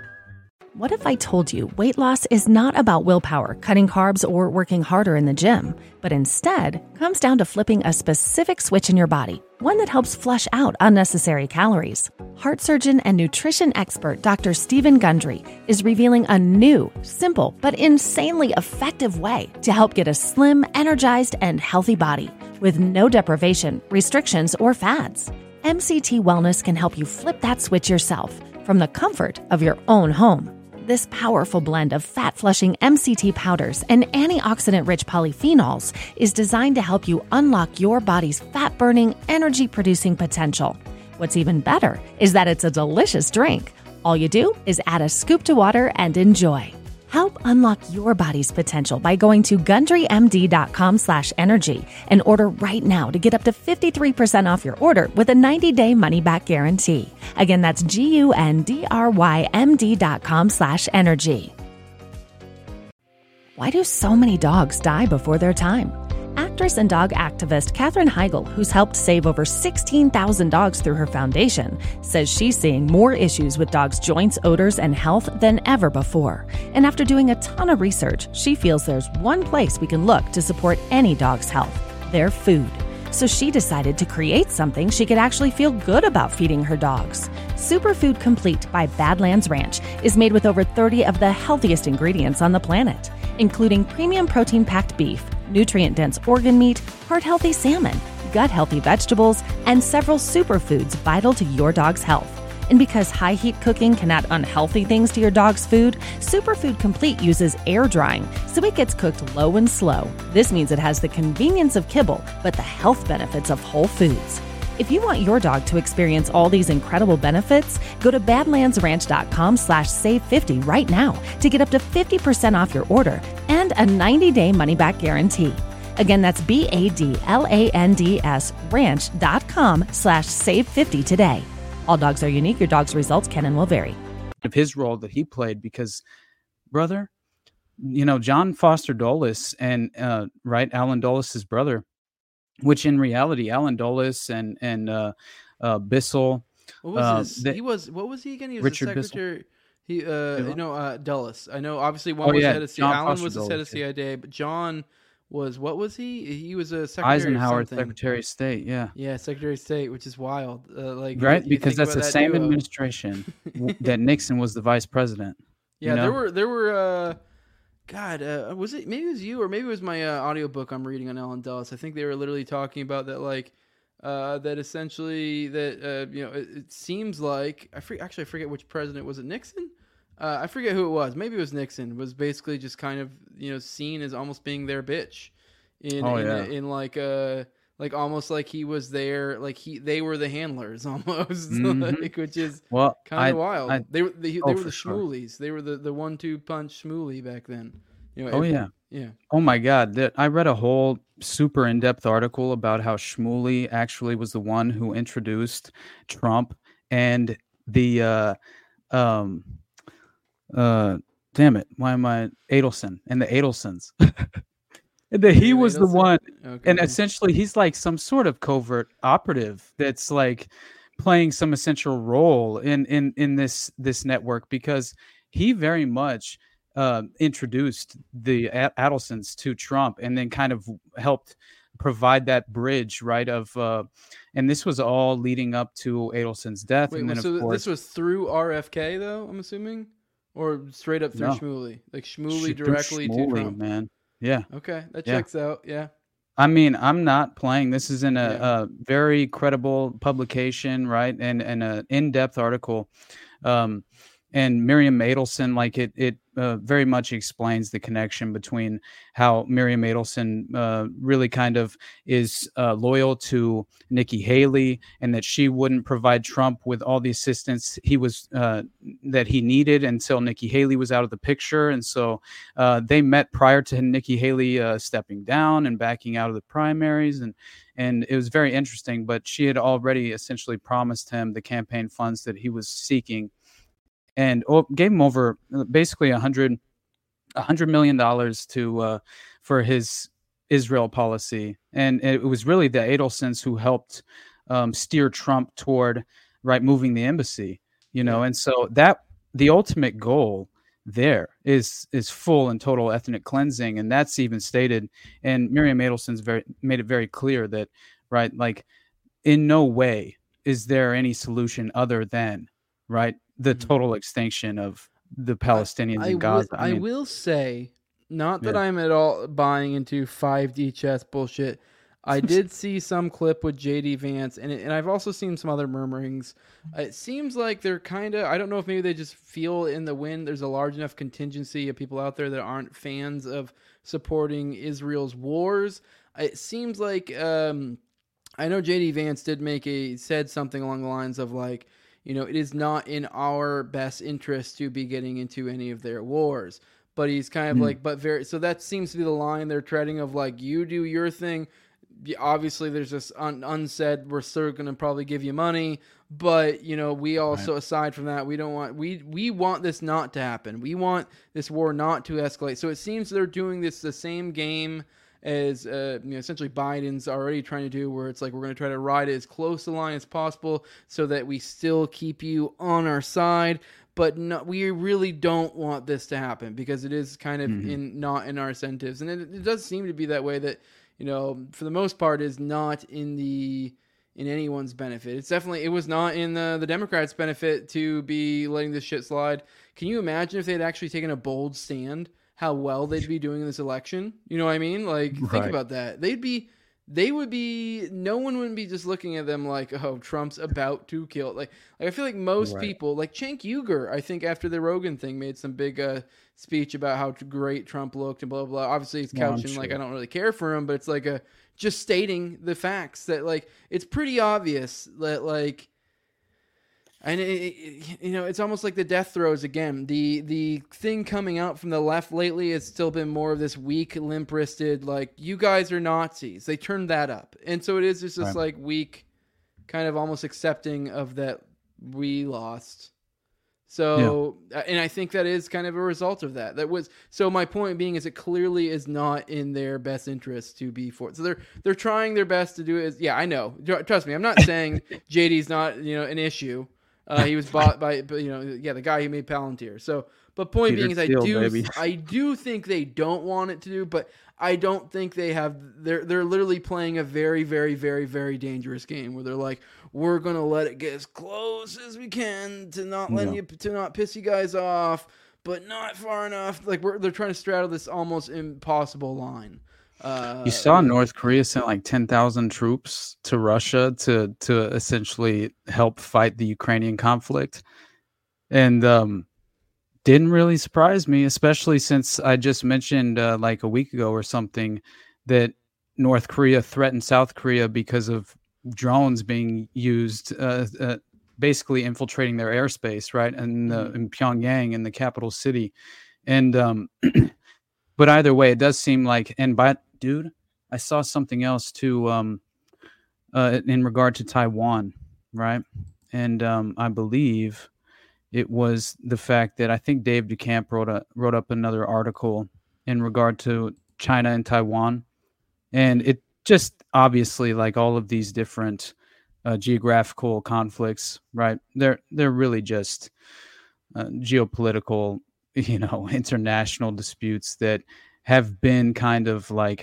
What if I told you weight loss is not about willpower, cutting carbs, or working harder in the gym, but instead comes down to flipping a specific switch in your body, one that helps flush out unnecessary calories? Heart surgeon and nutrition expert Doctor Stephen Gundry is revealing a new, simple, but insanely effective way to help get a slim, energized, and healthy body with no deprivation, restrictions, or fads. M C T Wellness can help you flip that switch yourself from the comfort of your own home. This powerful blend of fat-flushing M C T powders and antioxidant-rich polyphenols is designed to help you unlock your body's fat-burning, energy-producing potential. What's even better is that it's a delicious drink. All you do is add a scoop to water and enjoy. Help unlock your body's potential by going to gundrymd.com slash energy and order right now to get up to fifty-three percent off your order with a ninety-day money-back guarantee. Again, that's G-U-N-D-R-Y-M-D dot com slash energy. Why do so many dogs die before their time? Actress and dog activist Katherine Heigl, who's helped save over sixteen thousand dogs through her foundation, says she's seeing more issues with dogs' joints, odors, and health than ever before. And after doing a ton of research, she feels there's one place we can look to support any dog's health: their food. So she decided to create something she could actually feel good about feeding her dogs. Superfood Complete by Badlands Ranch is made with over thirty of the healthiest ingredients on the planet, including premium protein-packed beef, nutrient-dense organ meat, heart-healthy salmon, gut-healthy vegetables, and several superfoods vital to your dog's health. And because high-heat cooking can add unhealthy things to your dog's food, Superfood Complete uses air drying, so it gets cooked low and slow. This means it has the convenience of kibble, but the health benefits of whole foods. If you want your dog to experience all these incredible benefits, go to badlandsranch.com slash save 50 right now to get up to fifty percent off your order and a ninety-day money-back guarantee. Again, that's B-A-D-L-A-N-D-S ranch.com slash save 50 today. All dogs are unique. Your dog's results can and will vary. Of his role that he played, because, brother, you know, John Foster Dulles and, uh, right, Alan Dulles' brother, which in reality, Alan Dulles and and uh, uh, Bissell. What was uh, his? they- he was. What was he again? He was Richard the Bissell. secretary. He, uh, Bissell? no, uh, Dulles. I know. Obviously, one Oh, was yeah, head of C. John Alan Foster was the head Dulles, of C I A, but John was. What was he? He was a secretary. Eisenhower, of something. Secretary of State, yeah. Yeah, Secretary of State, which is wild. Uh, like Right, you because think that's about the that same duo. administration w- that Nixon was the vice president. Yeah, you know? there were there were. Uh, God, uh, was it maybe it was you or maybe it was my uh, audiobook I'm reading on Alan Dulles. I think they were literally talking about that, like uh, that essentially that uh, you know it, it seems like I forget, actually I forget which president was it Nixon. Uh, I forget who it was. Maybe it was Nixon. Was basically just kind of you know seen as almost being their bitch in Oh, in, yeah. in like uh like almost like he was there, like he they were the handlers almost, Mhm. like, which is Well, kind I- of wild. I- they were they, they oh, were for the sure. schmoolies. They were the, the one two punch schmoolie back then. You know, Oh if- yeah, yeah. Oh my God, that I read a whole super in-depth article about how Shmuley actually was the one who introduced Trump and the uh, um, uh, damn it, why am I Adelson and the Adelsons? That he Dave was the Adelson? one, and Okay. essentially he's like some sort of covert operative that's like playing some essential role in in in this this network, because he very much uh, introduced the A- Adelsons to Trump and then kind of helped provide that bridge, right? Of uh, and this was all leading up to Adelson's death, Wait, and then so of th- course this was through R F K though, I'm assuming, or straight up through No. Shmuley, like Shmuley Sh- through directly to Shmuley, Trump. man. Yeah. Okay, that Yeah. checks out. Yeah. I mean, I'm not playing. This is in a, Yeah. a very credible publication, right? And and an in-depth article. Um, and Miriam Adelson, like it, it uh, very much explains the connection between how Miriam Adelson uh, really kind of is uh, loyal to Nikki Haley, and that she wouldn't provide Trump with all the assistance he was uh, that he needed until Nikki Haley was out of the picture. And so uh, they met prior to Nikki Haley uh, stepping down and backing out of the primaries, and and it was very interesting. But she had already essentially promised him the campaign funds that he was seeking, and oh, gave him over uh, basically a hundred a hundred million dollars to uh, for his Israel policy. And it was really the Adelsons who helped um, steer Trump toward right moving the embassy, you know. And so that the ultimate goal there is is full and total ethnic cleansing, and that's even stated. And Miriam Adelson's very made it very clear that right, like in no way is there any solution other than right the total extinction of the Palestinians I in will, Gaza. I will say, not that Yeah. I'm at all buying into five D chess bullshit. I did see some clip with J D Vance, and it, and I've also seen some other murmurings. It seems like they're kind of, I don't know if maybe they just feel in the wind there's a large enough contingency of people out there that aren't fans of supporting Israel's wars. It seems like, um, I know J D Vance did make a, said something along the lines of like, you know, it is not in our best interest to be getting into any of their wars. but he's kind of Mm. like, but very, so that seems to be the line they're treading of like, you do your thing. Yeah, obviously there's this un- unsaid, we're still going to probably give you money, but you know, we also, right. aside from that, we don't want, we, we want this not to happen. We want this war not to escalate. So it seems they're doing this, the same game as, uh, you know, essentially Biden's already trying to do, where it's like, we're going to try to ride it as close to the line as possible so that we still keep you on our side. But no, we really don't want this to happen because it is kind of mm-hmm. in, not in our incentives. And it, it does seem to be that way that, you know, for the most part, is not in the in anyone's benefit. It's definitely, it was not in the, the Democrats' benefit to be letting this shit slide. Can you imagine if they had actually taken a bold stand, how well they'd be doing in this election? You know what I mean? Like, right. think about that. They'd be, they would be, no one wouldn't be just looking at them like, oh, Trump's about to kill. Like, like I feel like most right. people, like Cenk Uygur, I think after the Rogan thing, made some big uh, speech about how great Trump looked and blah, blah, blah. Obviously, it's couching well, sure. like, I don't really care for him, but it's like a, just stating the facts that, like, it's pretty obvious that, like, and it, it, you know, it's almost like the death throes again. The the thing coming out from the left lately has still been more of this weak, limp-wristed, like, you guys are Nazis. They turned that up. And so it is just this, right. like, weak, kind of almost accepting of that we lost. So, yeah. and I think that is kind of a result of that. That was, so my point being is it clearly is not in their best interest to be for it. So they're, they're trying their best to do it. Yeah, I know. Trust me. I'm not saying J D's not, you know, an issue. Uh, he was bought by, you know, yeah, the guy who made Palantir. So, but point Peter being is, I Thiel, do, baby. I do think they don't want it to do, but I don't think they have. They're they're literally playing a very, very, very, very dangerous game where they're like, we're gonna let it get as close as we can to not let no. you to not piss you guys off, but not far enough. Like we're they're trying to straddle this almost impossible line. Uh, you saw North Korea sent like ten thousand troops to Russia to to essentially help fight the Ukrainian conflict, and um, didn't really surprise me, especially since I just mentioned uh, like a week ago or something that North Korea threatened South Korea because of drones being used, uh, uh, basically infiltrating their airspace, right, and uh, in Pyongyang, in the capital city, and um, but either way, it does seem like, and by dude, I saw something else too, um, uh, in regard to Taiwan, right? And um, I believe it was the fact that I think Dave DeCamp wrote a, wrote up another article in regard to China and Taiwan, and it just obviously, like all of these different uh, geographical conflicts, right? They're they're really just uh, geopolitical, you know, international disputes that have been kind of like,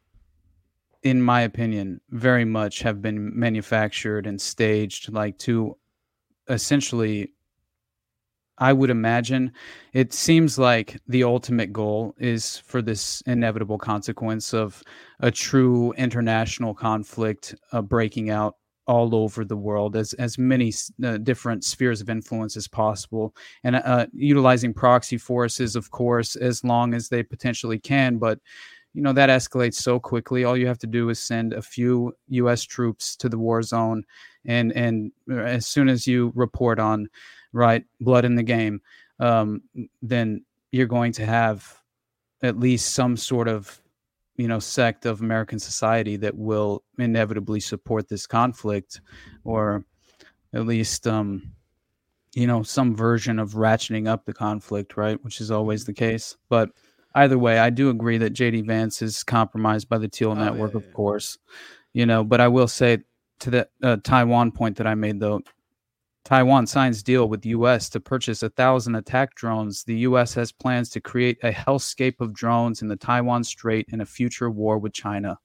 in my opinion, very much have been manufactured and staged, like to essentially, I would imagine, it seems like the ultimate goal is for this inevitable consequence of a true international conflict uh, breaking out all over the world, as as many uh, different spheres of influence as possible, and uh, utilizing proxy forces, of course, as long as they potentially can. But you know that escalates so quickly. All you have to do is send a few U S troops to the war zone, and and as soon as you report on right blood in the game, um, then you're going to have at least some sort of, you know, sect of American society that will inevitably support this conflict, or at least, um, you know, some version of ratcheting up the conflict, right? Which is always the case. But either way, I do agree that J D Vance is compromised by the Teal oh, Network, yeah, yeah. of course, you know, but I will say to the uh, Taiwan point that I made, though, Taiwan signs deal with U S to purchase a thousand attack drones. The U S has plans to create a hellscape of drones in the Taiwan Strait in a future war with China.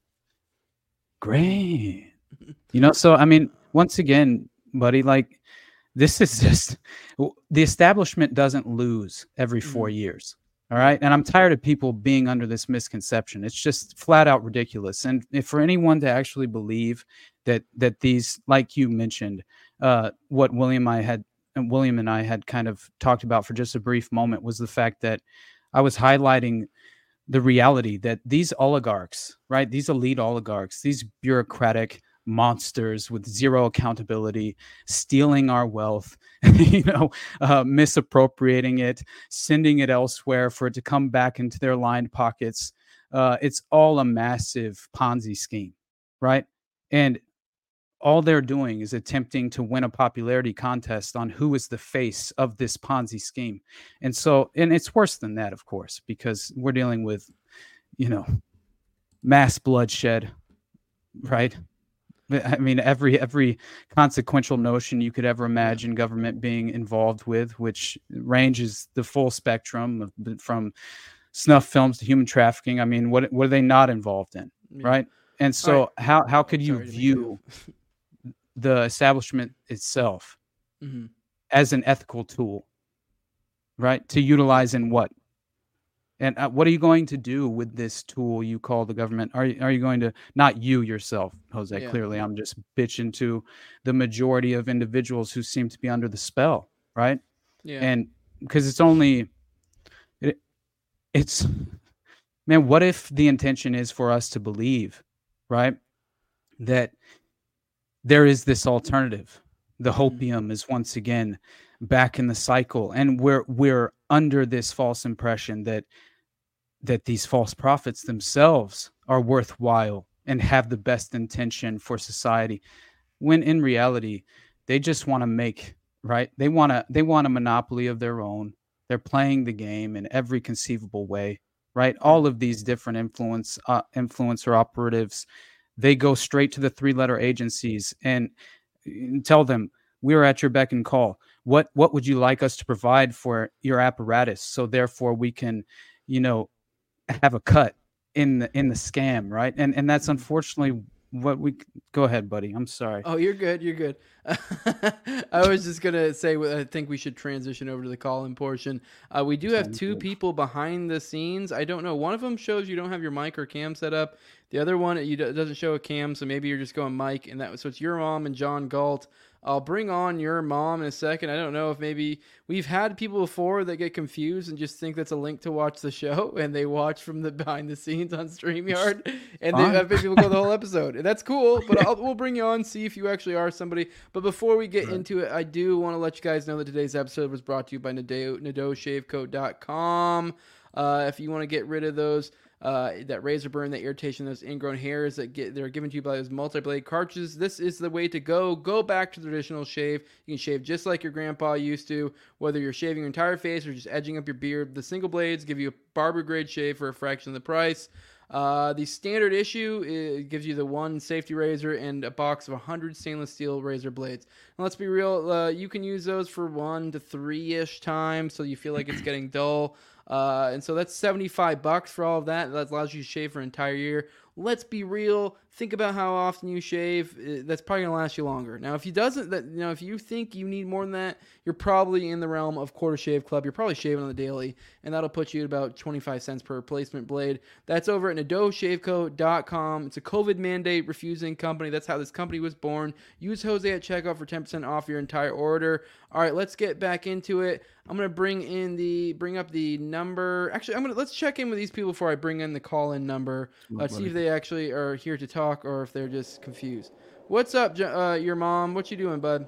Great. You know, so, I mean, once again, buddy, like, this is just, the establishment doesn't lose every four mm. years. All right. And I'm tired of people being under this misconception. It's just flat out ridiculous. And if for anyone to actually believe that that these, like you mentioned, uh, what William I had and William and I had kind of talked about for just a brief moment was the fact that I was highlighting the reality that these oligarchs, right, these elite oligarchs, these bureaucratic monsters with zero accountability, stealing our wealth, you know, uh, misappropriating it, sending it elsewhere for it to come back into their lined pockets. Uh, it's all a massive Ponzi scheme, right? And all they're doing is attempting to win a popularity contest on who is the face of this Ponzi scheme. And so, and it's worse than that, of course, because we're dealing with, you know, mass bloodshed, right? I mean, every every consequential notion you could ever imagine government being involved with, which ranges the full spectrum of, from snuff films to human trafficking. I mean, what what are they not involved in, Yeah. right? And so, right. how how could you Sorry to make view the establishment itself Mhm. as an ethical tool, right? To utilize in what? And uh, what are you going to do with this tool you call the government? Are you- are you going to, not you yourself, Jose? Yeah. Clearly, I'm just bitching to the majority of individuals who seem to be under the spell, right? Yeah. And because it's only, it, it's, man, what if the intention is for us to believe, right, that there is this alternative? The hopium is once again back in the cycle, and we're we're under this false impression that that these false prophets themselves are worthwhile and have the best intention for society, when in reality they just want to make, right, they want to they want a monopoly of their own. They're playing the game in every conceivable way, right? All of these different influence uh, influencer operatives, they go straight to the three-letter agencies and and tell them, we're at your beck and call. What what would you like us to provide for your apparatus? So therefore we can, you know, have a cut in the in the scam, right? And and that's unfortunately what we go ahead, buddy. I'm sorry. Oh, you're good. You're good. I was just gonna say, I think we should transition over to the call-in portion. Uh, we do have Sounds two good. people behind the scenes. I don't know. One of them shows you don't have your mic or cam set up. The other one, you do, doesn't show a cam, so maybe you're just going mic, and that so it's your mom and John Galt. I'll bring on your mom in a second. I don't know if maybe we've had people before that get confused and just think that's a link to watch the show, and they watch from the behind the scenes on StreamYard, and they, Fine. I've had people go the whole episode. And that's cool, but I'll, we'll bring you on, see if you actually are somebody. But before we get into it, I do want to let you guys know that today's episode was brought to you by Nadeau, Nadeau Shave Co dot com. Uh, if you want to get rid of those, uh, that razor burn, that irritation, those ingrown hairs that get they're given to you by those multi-blade cartridges, this is the way to go. Go back to the traditional shave. You can shave just like your grandpa used to, whether you're shaving your entire face or just edging up your beard. The single blades give you a barber grade shave for a fraction of the price. Uh, the standard issue it gives you the one safety razor and a box of one hundred stainless steel razor blades. And let's be real, uh, you can use those for one to three-ish times, so you feel like it's getting dull. Uh, and so that's seventy-five bucks for all of that. That allows you to shave for an entire year. Let's be real. Think about how often you shave. Uh, That's probably gonna last you longer. Now, if you doesn't, that you know, if you think you need more than that, you're probably in the realm of Quarter Shave Club. You're probably shaving on the daily, and that'll put you at about twenty-five cents per replacement blade. That's over at Nadeau Shave Co dot com. It's a COVID mandate refusing company. That's how this company was born. Use Jose at checkout for ten percent off your entire order. All right, let's get back into it. I'm gonna bring in the bring up the number. Actually, I'm gonna let's check in with these people before I bring in the call-in number. Uh, see if they actually are here to talk or if they're just confused. What's up, Jo- uh, your mom? What you doing, bud?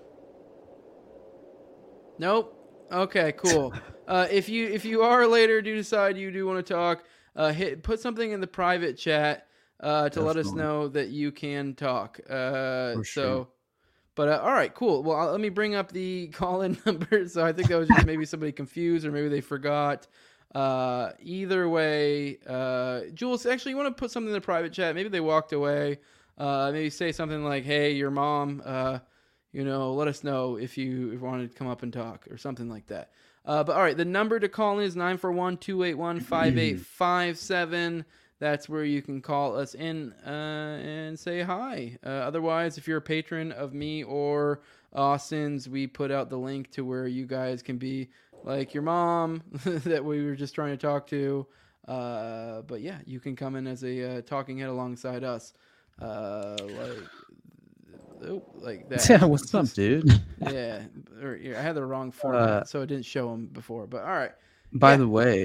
Nope. Okay, cool. uh, if you if you are later do decide you do want to talk, uh, hit put something in the private chat uh, to let us Definitely. know that you can talk. Uh, For so. sure. But uh, all right, cool. Well, I'll, let me bring up the call-in number. So I think that was just maybe somebody confused or maybe they forgot. Uh, either way, uh, Jules, actually, you want to put something in the private chat? Maybe they walked away. Uh, maybe say something like, "Hey, your mom, uh, you know, let us know if you, if you wanted to come up and talk," or something like that. Uh, but all right, the number to call in is nine four one, two eight one, five eight five seven. That's where you can call us in uh, and say hi. Uh, otherwise, if you're a patron of me or Austin's, we put out the link to where you guys can be like your mom that we were just trying to talk to. Uh, but yeah, you can come in as a uh, talking head alongside us. Uh, like, oh, like that. Yeah, what's up, dude? Yeah, or, yeah, I had the wrong format, Uh, so it didn't show them before. But all right. By Yeah. the way,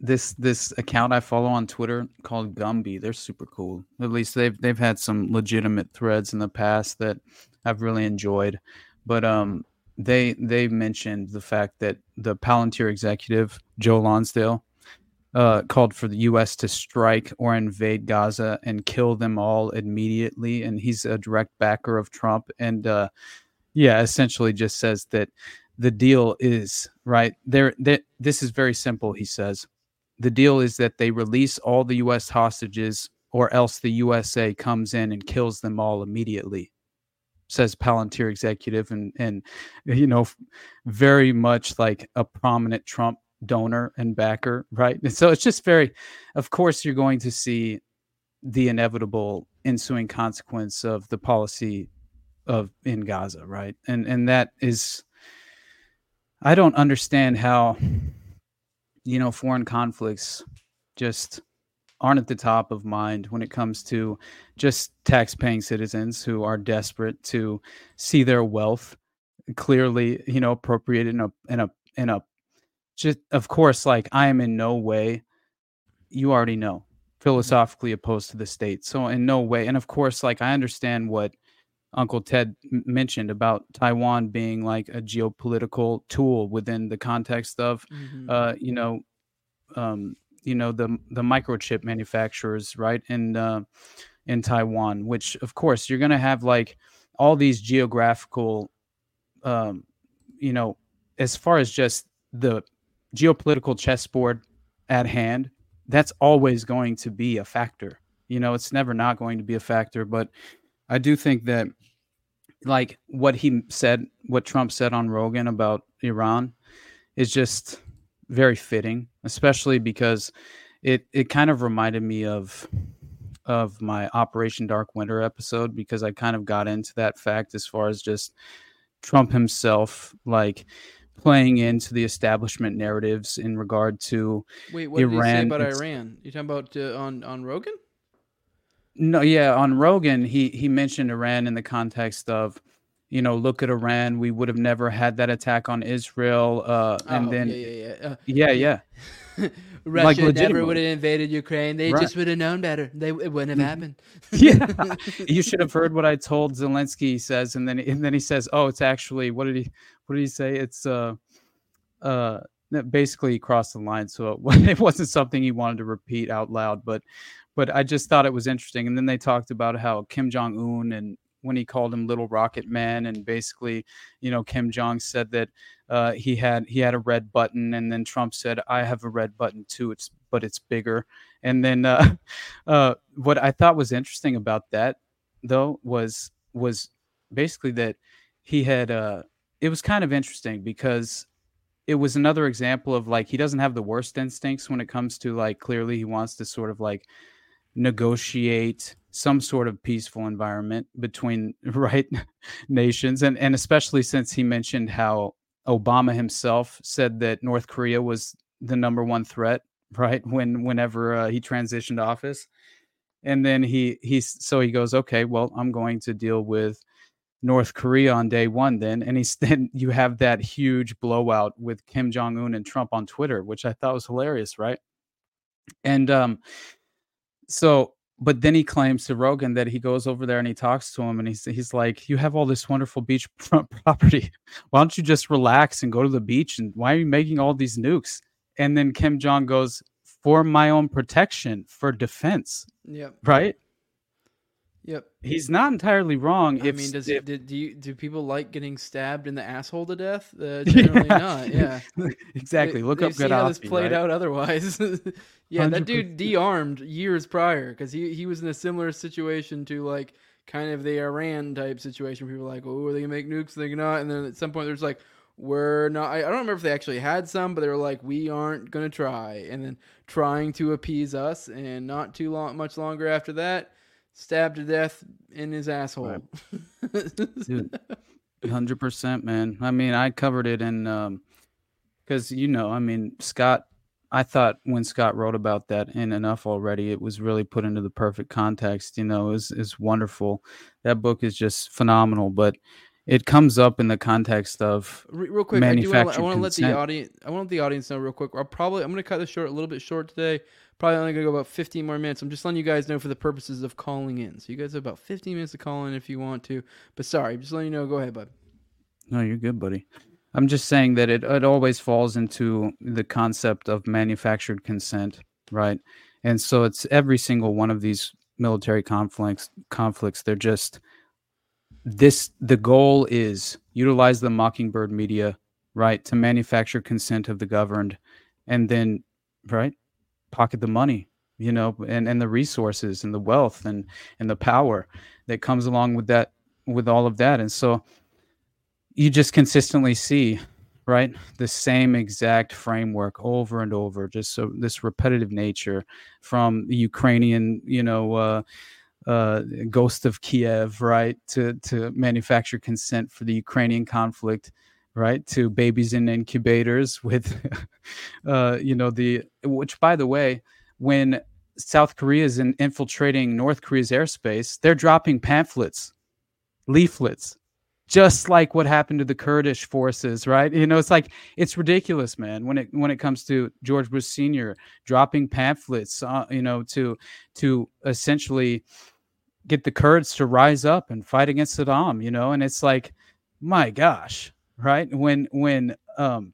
this this account I follow on Twitter called Gumby. They're super cool. At least they've they've had some legitimate threads in the past that I've really enjoyed. But um, they they mentioned the fact that the Palantir executive Joe Lonsdale uh, called for the U S to strike or invade Gaza and kill them all immediately, and he's a direct backer of Trump. And uh, yeah, essentially just says that the deal is right there. That this is very simple. He says the deal is that they release all the U S hostages, or else the U S A comes in and kills them all immediately. Says Palantir executive, and and you know, very much like a prominent Trump donor and backer, right? And so it's just very, of course, you're going to see the inevitable ensuing consequence of the policy of in Gaza, right? And and that is, I don't understand how, you know, foreign conflicts just aren't at the top of mind when it comes to just tax-paying citizens who are desperate to see their wealth clearly, you know, appropriated in a in a in a just, of course, like I am in no way, you already know, philosophically opposed to the state. So in no way, and of course, like I understand what Uncle Ted m- mentioned about Taiwan being like a geopolitical tool within the context of, Mhm. uh, you know, um, you know the the microchip manufacturers, right, in uh, in Taiwan, which of course you're going to have like all these geographical, um, you know, as far as just the geopolitical chessboard at hand, that's always going to be a factor. You know, it's never not going to be a factor. But I do think that, like what he said, what Trump said on Rogan about Iran is just very fitting, especially because it it kind of reminded me of of my Operation Dark Winter episode, because I kind of got into that fact as far as just Trump himself, like playing into the establishment narratives in regard to Wait, what Iran. did he say about It's- Iran? You talking about uh, on on Rogan? No, yeah, on Rogan, he he mentioned Iran in the context of, you know, look at Iran. We would have never had that attack on Israel, uh, and Oh, then yeah, yeah, yeah. Uh, yeah, yeah. Russia Like, never legitimately. would have invaded Ukraine. They Right. just would have known better. They it wouldn't have happened. Yeah, you should have heard what I told Zelensky. He says, and then and then he says, "Oh, it's actually what did he what did he say? It's uh uh that basically he crossed the line, so it, wa- it wasn't something he wanted to repeat out loud, but but I just thought it was interesting." And then they talked about how Kim Jong Un, and when he called him Little Rocket Man, and basically, you know, Kim Jong said that uh, he had he had a red button, and then Trump said, "I have a red button too. It's but it's bigger." And then uh, uh, what I thought was interesting about that, though, was was basically that he had. Uh, it was kind of interesting because it was another example of like he doesn't have the worst instincts when it comes to like clearly he wants to sort of like negotiate some sort of peaceful environment between right nations, and and especially since he mentioned how Obama himself said that North Korea was the number one threat, right, when whenever uh, he transitioned office. And then he he's so he goes, okay, well, I'm going to deal with North Korea on day one then. And he's then you have that huge blowout with Kim Jong-un and Trump on Twitter, which I thought was hilarious, right? And um so but then he claims to Rogan that he goes over there and he talks to him, and he's he's like, you have all this wonderful beachfront property. Why don't you just relax and go to the beach? And why are you making all these nukes? And then Kim Jong goes, for my own protection, for defense. Yep. Right? Yep. He's not entirely wrong. I if, mean, does if, do, do you do people like getting stabbed in the asshole to death? Uh, generally not. Yeah. Exactly. They- Look they've up seen how this Gaddafi, played right? out otherwise. Yeah, that dude one hundred percent. de-armed years prior because he he was in a similar situation to like kind of the Iran type situation. People were like, oh, are they gonna make nukes? Are they not? And then at some point, there's like, we're not. I, I don't remember if they actually had some, but they were like, we aren't gonna try. And then trying to appease us, and not too long, much longer after that, stabbed to death in his asshole. Dude, one hundred percent, man. I mean, I covered it in, um, because, you know, I mean, Scott, I thought when Scott wrote about that in Enough Already, it was really put into the perfect context. You know, it's it's wonderful. That book is just phenomenal. But it comes up in the context of Re- real quick, I do want manufactured to, I want to let the consent. audience I want to let the audience know real quick. I'll probably I'm going to cut this short a little bit short today. Probably only going to go about fifteen more minutes. I'm just letting you guys know for the purposes of calling in. So you guys have about fifteen minutes to call in if you want to. But sorry, just letting you know. Go ahead, bud. No, you're good, buddy. I'm just saying that it, it always falls into the concept of manufactured consent, right? And so it's every single one of these military conflicts. Conflicts. They're just this. The goal is utilize the Mockingbird media, right, to manufacture consent of the governed, and then, right, pocket the money, you know, and and the resources and the wealth and and the power that comes along with that, with all of that, and so. You just consistently see, right, the same exact framework over and over, just so this repetitive nature from the Ukrainian, you know, uh, uh, Ghost of Kiev, right, to, to manufacture consent for the Ukrainian conflict, right, to babies in incubators with, uh, you know, the, which, by the way, when South Korea is in infiltrating North Korea's airspace, they're dropping pamphlets, leaflets, just like what happened to the Kurdish forces, right? You know, it's like, it's ridiculous, man. When it when it comes to George Bush Senior dropping pamphlets, uh, you know, to to essentially get the Kurds to rise up and fight against Saddam, you know, and it's like, my gosh, right? When when um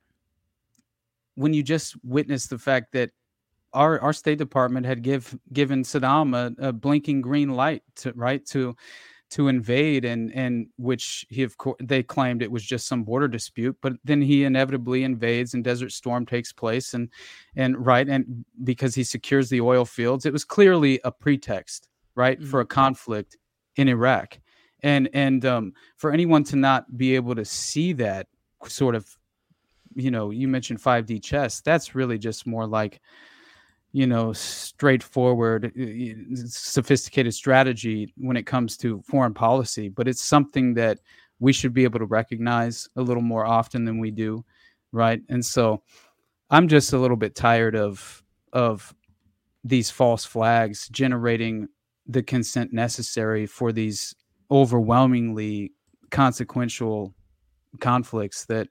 when you just witness the fact that our our State Department had give given Saddam a, a blinking green light to right to. to invade, and and which he of course they claimed it was just some border dispute, but then he inevitably invades and Desert Storm takes place, and and right and because he secures the oil fields, it was clearly a pretext, right, mm-hmm. for a conflict in Iraq, and and um, for anyone to not be able to see that sort of, you know, you mentioned five D chess, that's really just more like, you know, straightforward, sophisticated strategy when it comes to foreign policy. But it's something that we should be able to recognize a little more often than we do, right? And so I'm just a little bit tired of of these false flags generating the consent necessary for these overwhelmingly consequential conflicts that,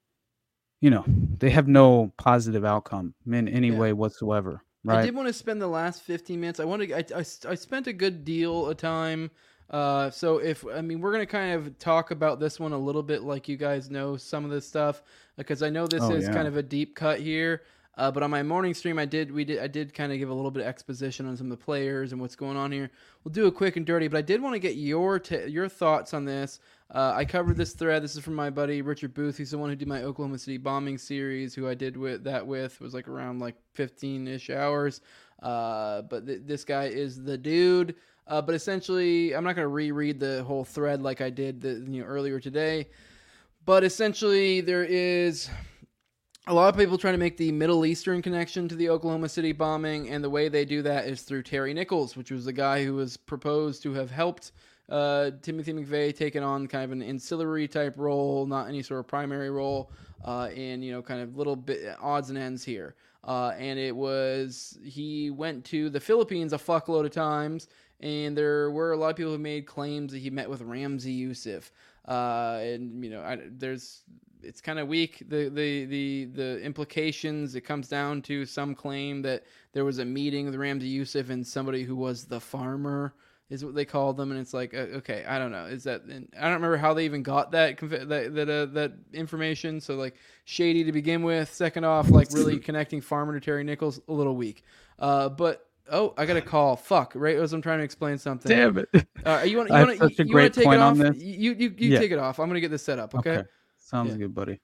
you know, they have no positive outcome in any yeah. way whatsoever. Right. I did want to spend the last fifteen minutes. I wanted. I, I, I spent a good deal of time. Uh, so if I mean, we're gonna kind of talk about this one a little bit, like you guys know some of this stuff, because I know this oh, is yeah. kind of a deep cut here. Uh, but on my morning stream, I did we did I did kind of give a little bit of exposition on some of the players and what's going on here. We'll do it quick and dirty, but I did want to get your t- your thoughts on this. Uh, I covered this thread. This is from my buddy Richard Booth. He's the one who did my Oklahoma City bombing series, who I did with that with. It was like around like fifteen-ish hours. Uh, but th- this guy is the dude. Uh, but essentially, I'm not going to reread the whole thread like I did the, you know, earlier today. But essentially, there is a lot of people trying to make the Middle Eastern connection to the Oklahoma City bombing, and the way they do that is through Terry Nichols, which was the guy who was proposed to have helped uh, Timothy McVeigh taking on kind of an ancillary type role, not any sort of primary role, uh, and, you know, kind of little bit odds and ends here. Uh, and it was, he went to the Philippines a fuckload of times, and there were a lot of people who made claims that he met with Ramzi Youssef. Uh, and, you know, I, there's, it's kind of weak, the, the, the, the implications. It comes down to some claim that there was a meeting with Ramzi Youssef and somebody who was the farmer, is what they called them. And it's like, uh, okay, I don't know. Is that, I don't remember how they even got that, that, that, uh, that information. So like shady to begin with. Second off, like really connecting farmer to Terry Nichols, a little weak. Uh, but, oh, I got a call. Fuck, right as I'm trying to explain something. Damn it. Uh, you want you want to you want to take it off? You you you yeah. take it off. I'm gonna get this set up. Okay. okay. Sounds yeah. good, buddy.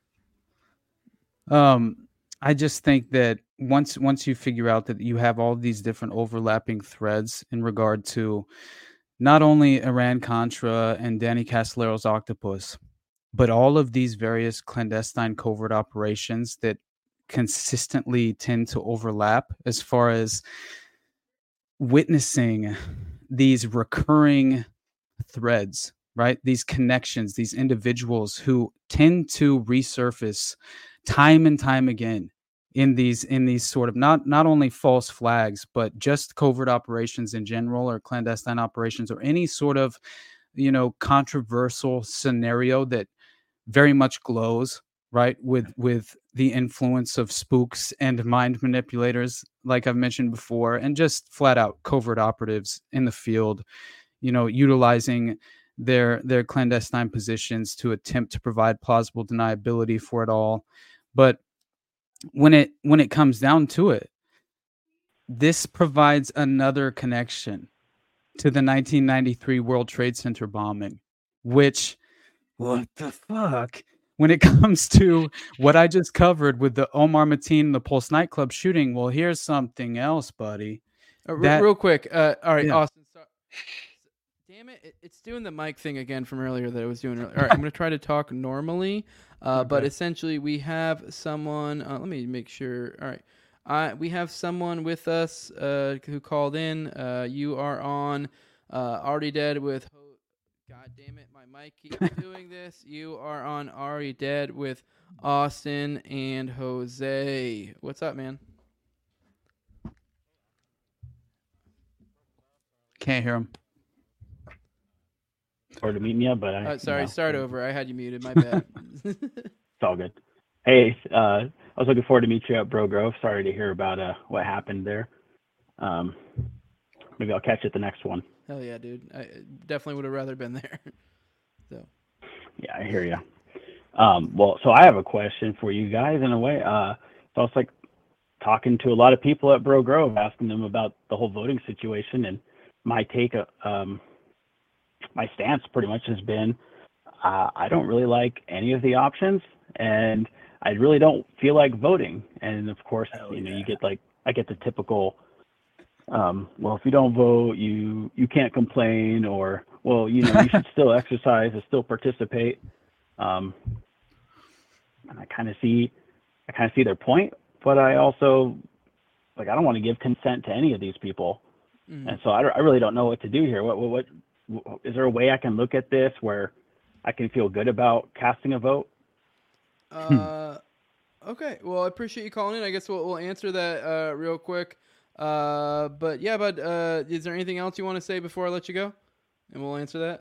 Um, I just think that once once you figure out that you have all these different overlapping threads in regard to not only Iran-Contra and Danny Castellero's Octopus, but all of these various clandestine covert operations that consistently tend to overlap as far as witnessing these recurring threads, right? These connections, these individuals who tend to resurface time and time again in these in these sort of not not only false flags, but just covert operations in general, or clandestine operations, or any sort of you know, controversial scenario that very much glows, right, with with the influence of spooks and mind manipulators, like I've mentioned before, and just flat out covert operatives in the field, you know, utilizing their their clandestine positions to attempt to provide plausible deniability for it all. But when it when it comes down to it, this provides another connection to the nineteen ninety-three World Trade Center bombing, which, what the fuck? When it comes to what I just covered with the Omar Mateen, the Pulse nightclub shooting, well, here's something else, buddy. Uh, re- That- real quick. Uh, all right, Yeah. Austin. So, damn it, it! It's doing the mic thing again from earlier that I was doing earlier. All right, I'm going to try to talk normally. Uh, But Okay. essentially, we have someone. Uh, let me make sure. All right. Uh, we have someone with us uh, who called in. Uh, you are on uh, Already Dead with. Ho- God damn it, my mic keeps doing this. You are on Already Dead with Austin and Jose. What's up, man? Can't hear him. Sorry to meet you, but I. Uh, sorry, you know, start over. I had you muted. My bad. It's all good. Hey, uh, I was looking forward to meet you at Bro Grove. Sorry to hear about uh, what happened there. Um, maybe I'll catch you at the next one. Hell yeah, dude. I definitely would have rather been there. So. Yeah, I hear you. Um, well, so I have a question for you guys in a way. Uh, so I was like talking to a lot of people at Bro Grove, asking them about the whole voting situation, and my take, uh, um, my stance pretty much has been, uh, I don't really like any of the options, and I really don't feel like voting. And of course, Hell you know, yeah. you get like, I get the typical, um, well, if you don't vote, you, you can't complain, or, well, you know, you should still exercise and still participate. Um, and I kind of see, I kind of see their point, but I also, like, I don't want to give consent to any of these people. Mm. And so I, I really don't know what to do here. What, what, what, is there a way I can look at this where I can feel good about casting a vote? Uh, okay. Well, I appreciate you calling in. I guess we'll, we'll answer that, uh, real quick. Uh, but yeah, but, uh, is there anything else you want to say before I let you go? And we'll answer that.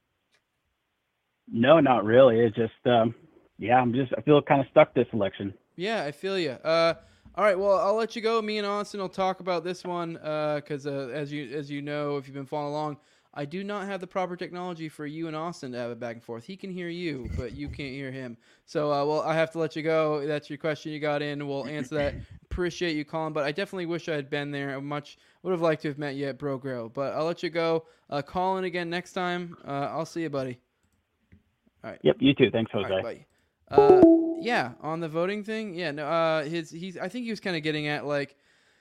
No, not really. It's just, um, yeah, I'm just, I feel kind of stuck this election. Yeah, I feel you. Uh, all right. Well, I'll let you go. Me and Austin will talk about this one. Uh, cause, uh, as you, as you know, if you've been following along, I do not have the proper technology for you and Austin to have it back and forth. He can hear you, but you can't hear him. So, uh, well, I have to let you go. That's your question you got in. We'll answer that. Appreciate you calling, but I definitely wish I had been there. I much would have liked to have met you at Bro Grove, but I'll let you go. Uh, call in again next time. Uh, I'll see you, buddy. All right. Yep. You too. Thanks, Jose. All right, bye. Uh, yeah, on the voting thing. Yeah, no, uh, his, he's, I think he was kind of getting at, like,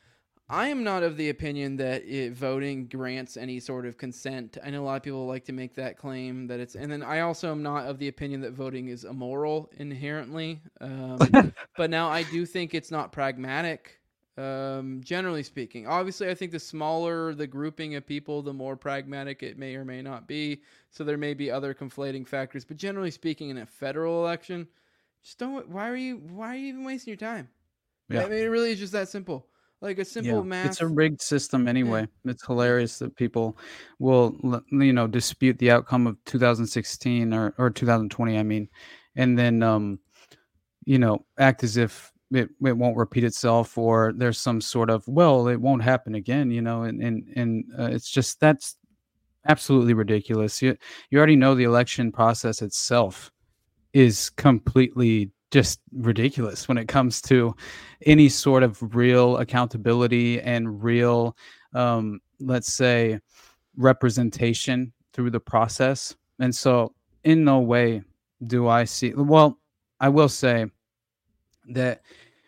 I am not of the opinion that it, voting grants any sort of consent. I know a lot of people like to make that claim that it's, and then I also am not of the opinion that voting is immoral inherently. Um, but now I do think it's not pragmatic, um, generally speaking. Obviously, I think the smaller the grouping of people, the more pragmatic it may or may not be. So there may be other conflating factors, but generally speaking, in a federal election, just don't. Why are you? Why are you even wasting your time? Yeah. I mean, it really is just that simple. Like a simple Yeah, math. it's a rigged system anyway. It's hilarious that people will, you know, dispute the outcome of two thousand sixteen or, or two thousand twenty, I mean, and then, um, you know, act as if it, it won't repeat itself, or there's some sort of, well, it won't happen again, you know, and, and, and uh, it's just, that's absolutely ridiculous. You, you already know the election process itself is completely just ridiculous when it comes to any sort of real accountability and real, um, let's say, representation through the process. And so in no way do I see, well, I will say that,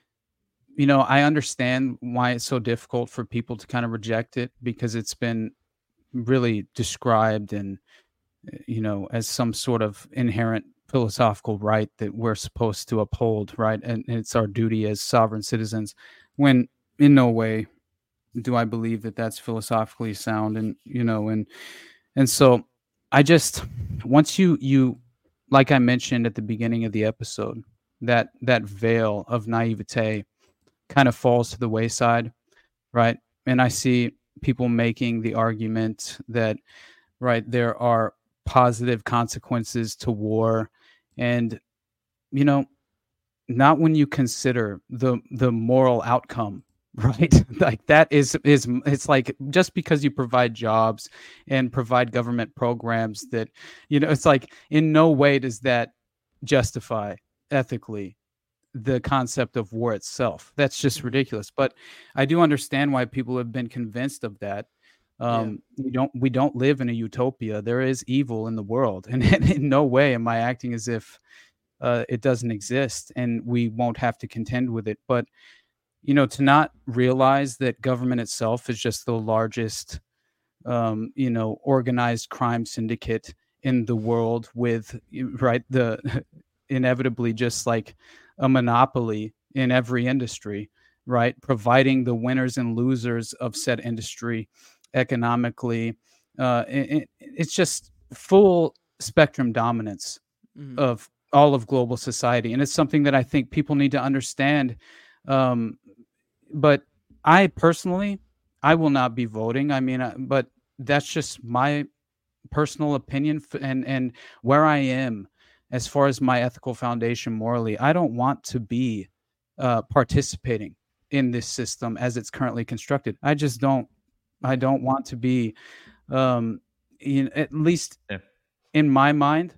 you know, I understand why it's so difficult for people to kind of reject it, because it's been really described and, you know, as some sort of inherent philosophical right that we're supposed to uphold, right? And it's our duty as sovereign citizens, when in no way do I believe that that's philosophically sound. And, you know, and, and so I just, once you, you, like I mentioned at the beginning of the episode, that, that veil of naivete kind of falls to the wayside, right? And I see people making the argument that, right, there are positive consequences to war. And, you know, not when you consider the the moral outcome, right? Like that is is it's like just because you provide jobs and provide government programs that, you know, it's like in no way does that justify ethically the concept of war itself. That's just ridiculous. But I do understand why people have been convinced of that. Um, yeah. you don't we don't live in a utopia. There is evil in the world, and in no way am I acting as if Uh, it doesn't exist and we won't have to contend with it. But, you know, to not realize that government itself is just the largest, um, you know, organized crime syndicate in the world with, right, the inevitably just like a monopoly in every industry, right, providing the winners and losers of said industry economically. Uh, it, it's just full spectrum dominance mm-hmm. of all of global society. And it's something that I think people need to understand. Um, but I personally, I will not be voting. I mean, uh, but that's just my personal opinion and, and where I am as far as my ethical foundation morally. I don't want to be uh, participating in this system as it's currently constructed. I just don't, I don't want to be, um, in, at least yeah. in my mind,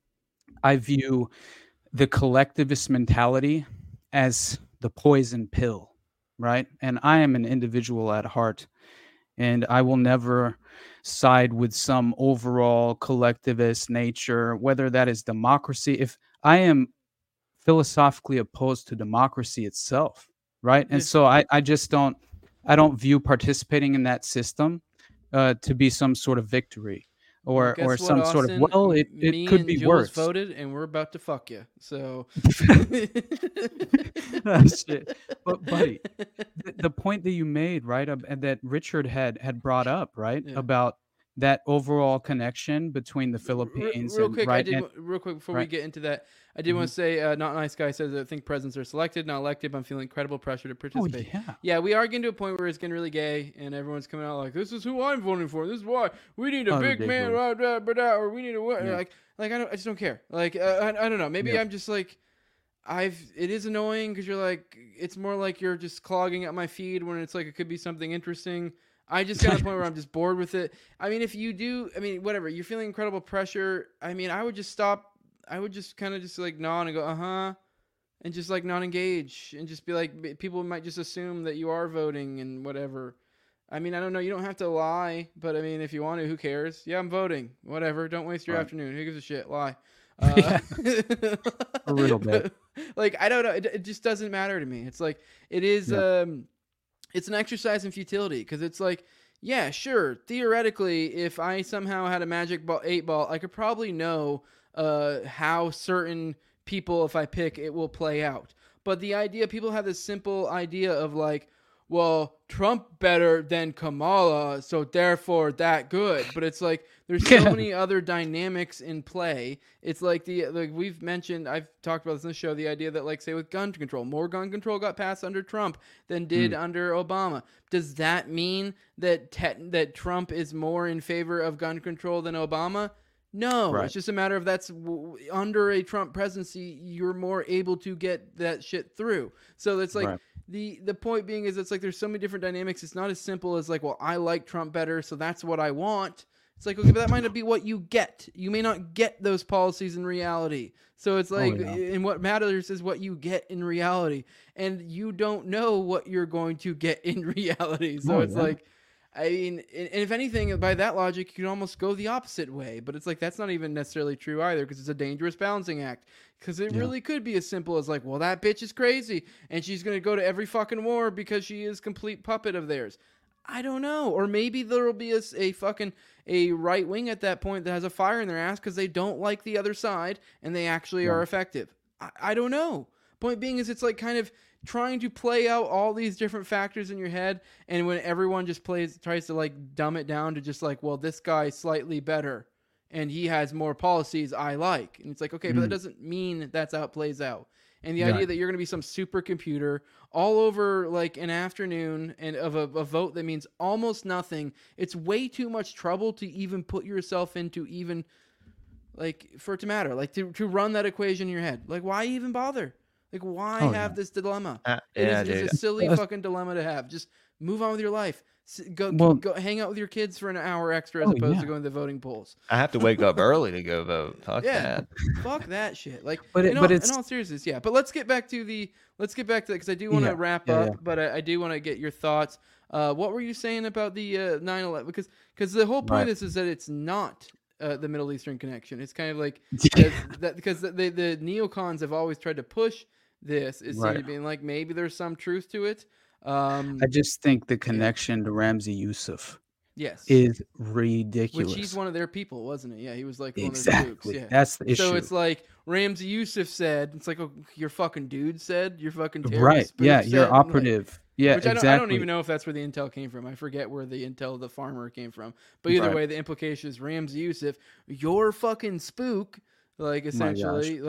I view the collectivist mentality as the poison pill, right? And I am an individual at heart, and I will never side with some overall collectivist nature, whether that is democracy. If I am philosophically opposed to democracy itself, right? And so I, I just don't, I don't view participating in that system uh, to be some sort of victory. Or, well, or some what, sort Austin? of well, it, it Me could and be Jules worse. Voted, and we're about to fuck you. So, oh, shit. But buddy, the, the point that you made, right, uh, that Richard had had brought up, right, yeah. about that overall connection between the Philippines. Real, real and, quick, right, I did and, real quick before right. we get into that. I did mm-hmm. want to say, uh, Not Nice Guy says, I think presidents are selected, not elected. But I'm feeling incredible pressure to participate. Oh, yeah. yeah, we are getting to a point where it's getting really gay, and everyone's coming out like, this is who I'm voting for. This is why we need a oh, big man, blah, blah, blah, blah, or we need a what? Yeah. Like, like I don't, I just don't care. Like, uh, I, I don't know. Maybe yeah. I'm just like, I've. It is annoying because you're like, it's more like you're just clogging up my feed when it's like it could be something interesting. I just got to the point where I'm just bored with it. I mean, if you do, I mean, whatever, you're feeling incredible pressure. I mean, I would just stop. I would just kind of just like nod and go, uh huh, and just like not engage and just be like, people might just assume that you are voting and whatever. I mean, I don't know. You don't have to lie, but I mean, if you want to, who cares? Yeah, I'm voting. Whatever. Don't waste your right. afternoon. Who gives a shit? Lie. Uh, a little bit. Like, I don't know. It, it just doesn't matter to me. It's like, it is, yeah. um, it's an exercise in futility because it's like, yeah, sure. Theoretically, if I somehow had a magic ball, eight ball, I could probably know uh, how certain people, if I pick, it will play out. But the idea, people have this simple idea of like, well, Trump better than Kamala, so therefore that good. But it's like there's so many other dynamics in play. It's like the like we've mentioned, I've talked about this in the show, the idea that like say with gun control, more gun control got passed under Trump than did mm. under Obama. Does that mean that te- that Trump is more in favor of gun control than Obama? No, right. It's just a matter of that's w- under a Trump presidency, you're more able to get that shit through. So it's like. Right. The the point being is it's like there's so many different dynamics. It's not as simple as like, well, I like Trump better, so that's what I want. It's like, okay, but that might not be what you get. You may not get those policies in reality. So it's like, oh, yeah. and what matters is what you get in reality. And you don't know what you're going to get in reality. So oh, it's yeah. like, I mean, and if anything, by that logic, you can almost go the opposite way. But it's like, that's not even necessarily true either because it's a dangerous balancing act. Because it yeah. really could be as simple as like, well, that bitch is crazy and she's going to go to every fucking war because she is complete puppet of theirs. I don't know. Or maybe there will be a, a fucking a right wing at that point that has a fire in their ass because they don't like the other side and they actually yeah. are effective. I, I don't know. Point being is it's like kind of trying to play out all these different factors in your head. And when everyone just plays, tries to like dumb it down to just like, well, this guy's slightly better. And he has more policies I like. And it's like, okay, mm. but that doesn't mean that's how it plays out. And the yeah. idea that you're going to be some supercomputer all over like an afternoon and of a, a vote that means almost nothing. It's way too much trouble to even put yourself into even like for it to matter, like to, to run that equation in your head. Like, why even bother? Like, why Oh, have yeah. this dilemma? Uh, It yeah, is, it's dude. a silly Uh, fucking dilemma to have. Just move on with your life. S- Go, Well- go hang out with your kids for an hour extra as Oh, opposed yeah. to going to the voting polls. I have to wake up early to go vote. Fuck Yeah, that. fuck that shit. Like, But it- in, but all, it's- in all seriousness, yeah. But let's get back to the. Let's get back to that because I do want to Yeah, wrap yeah, up, yeah. but I, I do want to get your thoughts. Uh, what were you saying about the uh, nine eleven? Because because the whole point Right. of this is that it's not uh, the Middle Eastern connection. It's kind of like because that because the, the the neocons have always tried to push this. It seemed to Right. be like maybe there's some truth to it. Um, I just think the connection to Ramzi Youssef yes, is ridiculous. which he's one of their people, wasn't it? Yeah, he was like one Exactly. of their dukes. Yeah, That's the So issue. it's like Ramzi Youssef said, it's like oh, your fucking dude said, your fucking terrorist Right. spook Yeah, said, you're like- operative. Yeah, which I don't, exactly. I don't even know if that's where the intel came from. I forget where the intel of the farmer came from. But either Right. way, the implication is Ramzi Youssef, your fucking spook, like My gosh. essentially.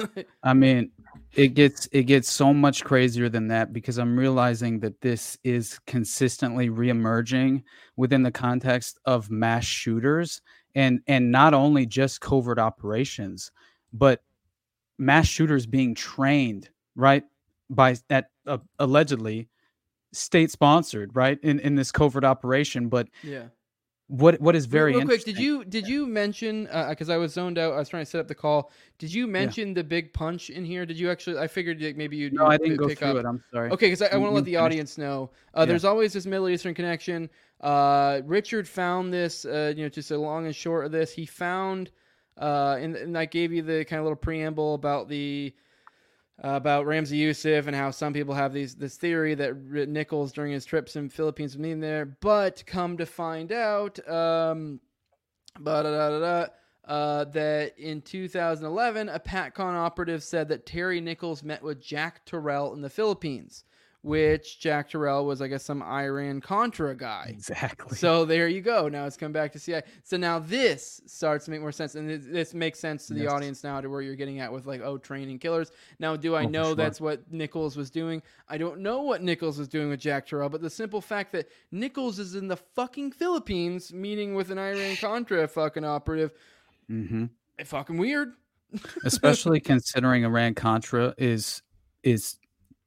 I mean, it gets it gets so much crazier than that because I'm realizing that this is consistently reemerging within the context of mass shooters and and not only just covert operations, but mass shooters being trained, right, by at uh, allegedly state sponsored, right, in in this covert operation. But yeah. what what is very real, real quick, interesting, did you did you mention because I was zoned out? I was trying to set up the call. Did you mention the big punch in here? Did you actually? I figured like, maybe you. No, I didn't go through it. I'm sorry. Okay, because I, I You- want to you let the finish. audience know. Uh, Yeah. There's always this Middle Eastern connection. Uh, Richard found this. Uh, you know, just a long and short of this. He found, uh, and, and I gave you the kind of little preamble about the. Uh, about Ramzi Youssef and how some people have these this theory that R- Nichols during his trips in Philippines was in there, but come to find out, um, ba-da-da-da-da, uh, that in two thousand eleven, a PatCon operative said that Terry Nichols met with Jack Terrell in the Philippines, which Jack Terrell was, I guess, some Iran-Contra guy. Exactly. So there you go. Now it's come back to C I A. So now this starts to make more sense, and this, this makes sense to the Yes. audience now to where you're getting at with like, oh, training killers. Now, do I Oh, for know sure. that's what Nichols was doing? I don't know what Nichols was doing with Jack Terrell, but the simple fact that Nichols is in the fucking Philippines meeting with an Iran-Contra fucking operative, Mm-hmm. it's fucking weird. Especially considering Iran Contra is is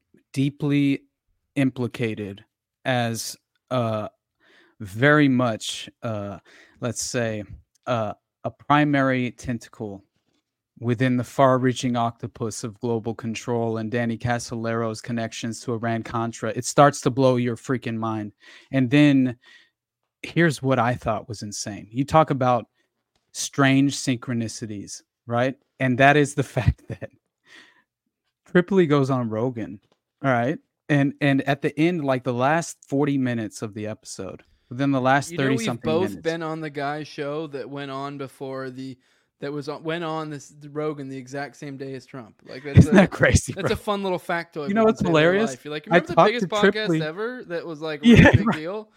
deeply implicated as uh very much uh let's say uh a primary tentacle within the far-reaching octopus of global control and Danny Casolero's connections to Iran Contra. It starts to blow your freaking mind. And then here's what I thought was insane. You talk about strange synchronicities, right? And that is the fact that Tripoli goes on Rogan, all right? And and at the end, like the last forty minutes of the episode, within the last You know, thirty we've something both minutes. been on the guy's show that went on before the that was on, went on this Rogan the exact same day as Trump. Like that's Isn't a, that crazy, That's bro? a fun little factoid. You know we what's can say in real hilarious? life. You're like, I remember the talked biggest to podcast Tripoli- ever that was like a really Yeah, big right. deal?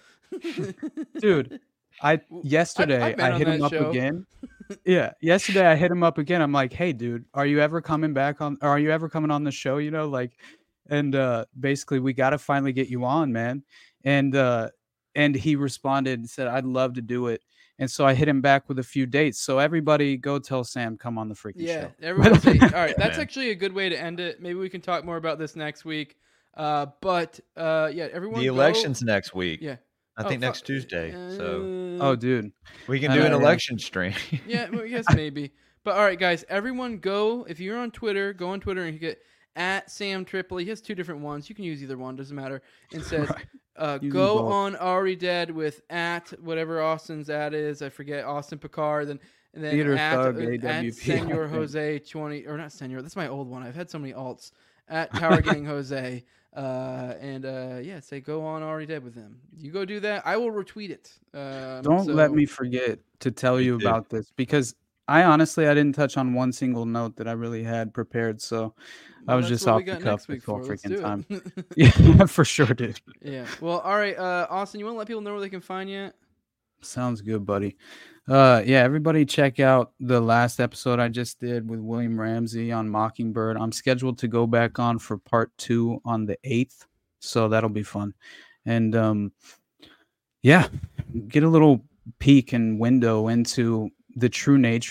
Dude, I yesterday I've been I on hit him that up show. again. Yeah, yesterday I hit him up again. I'm like, "Hey, dude, are you ever coming back on? Or are you ever coming on the show? You know, like." And uh, basically, we got to finally get you on, man. And uh, and he responded and said, "I'd love to do it." And so I hit him back with a few dates. So everybody, go tell Sam, come on the freaking Yeah, show. everyone say, all right, that's Man. actually a good way to end it. Maybe we can talk more about this next week. Uh, but uh, yeah, everyone. The go- election's next week. Yeah. I Oh, think fuck. next Tuesday. So Oh, dude, we can I do know, an yeah. election stream. Yeah, well, yes, maybe. But all right, guys, everyone go. If you're on Twitter, go on Twitter and you get at Sam Tripoli. He has two different ones. You can use either one, doesn't matter. And says, Right. uh, Use go them both. on Already Dead with at whatever Austin's at is. I forget Austin Picard. Then and then Theater at, Thug, uh, A at W P, Senor I think. Jose twenty or not Senor. That's my old one. I've had so many alts at Tower Gang Jose. Uh, and uh, yeah, say go on Already Dead with him. You go do that. I will retweet it. Um, Don't let so- me forget to tell you too. about this because I honestly I didn't touch on one single note that I really had prepared. So I Well, was that's just what off we the got cuff next week this whole for. Let's freaking do time. it. Yeah, for sure, dude. Yeah. Well, all right, uh, Austin, you want to let people know where they can find you? Sounds good, buddy. Uh, yeah, everybody check out the last episode I just did with William Ramsey on Mockingbird. I'm scheduled to go back on for part two on the eighth, so that'll be fun. And um, yeah, get a little peek and window into the true nature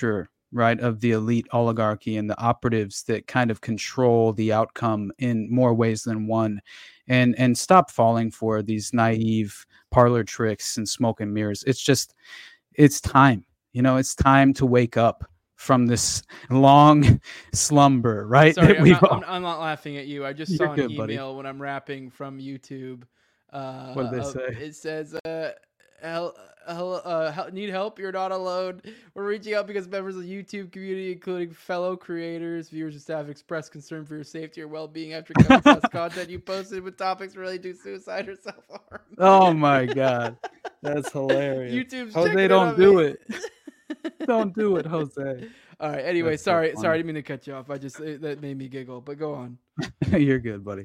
right, of the elite oligarchy and the operatives that kind of control the outcome in more ways than one, and and stop falling for these naive parlor tricks and smoke and mirrors. It's just, it's time, you know, it's time to wake up from this long slumber, right? Sorry, I'm not, all... I'm, I'm not laughing at you. I just You're saw an good, email buddy. when I'm rapping from YouTube. Uh, What did they uh, say? It says, uh, hel- hel- uh, hel- need help? You're not alone. We're reaching out because members of the YouTube community, including fellow creators, viewers, and staff, express concern for your safety or well-being after coming across content you posted with topics related to suicide or self-harm. Oh my God. That's hilarious. YouTube's Jose, checking in don't on do me. it. Don't do it, Jose. All right. Anyway, That's so sorry, funny. sorry, I didn't mean to cut you off. I just it, that made me giggle. But go on. You're good, buddy.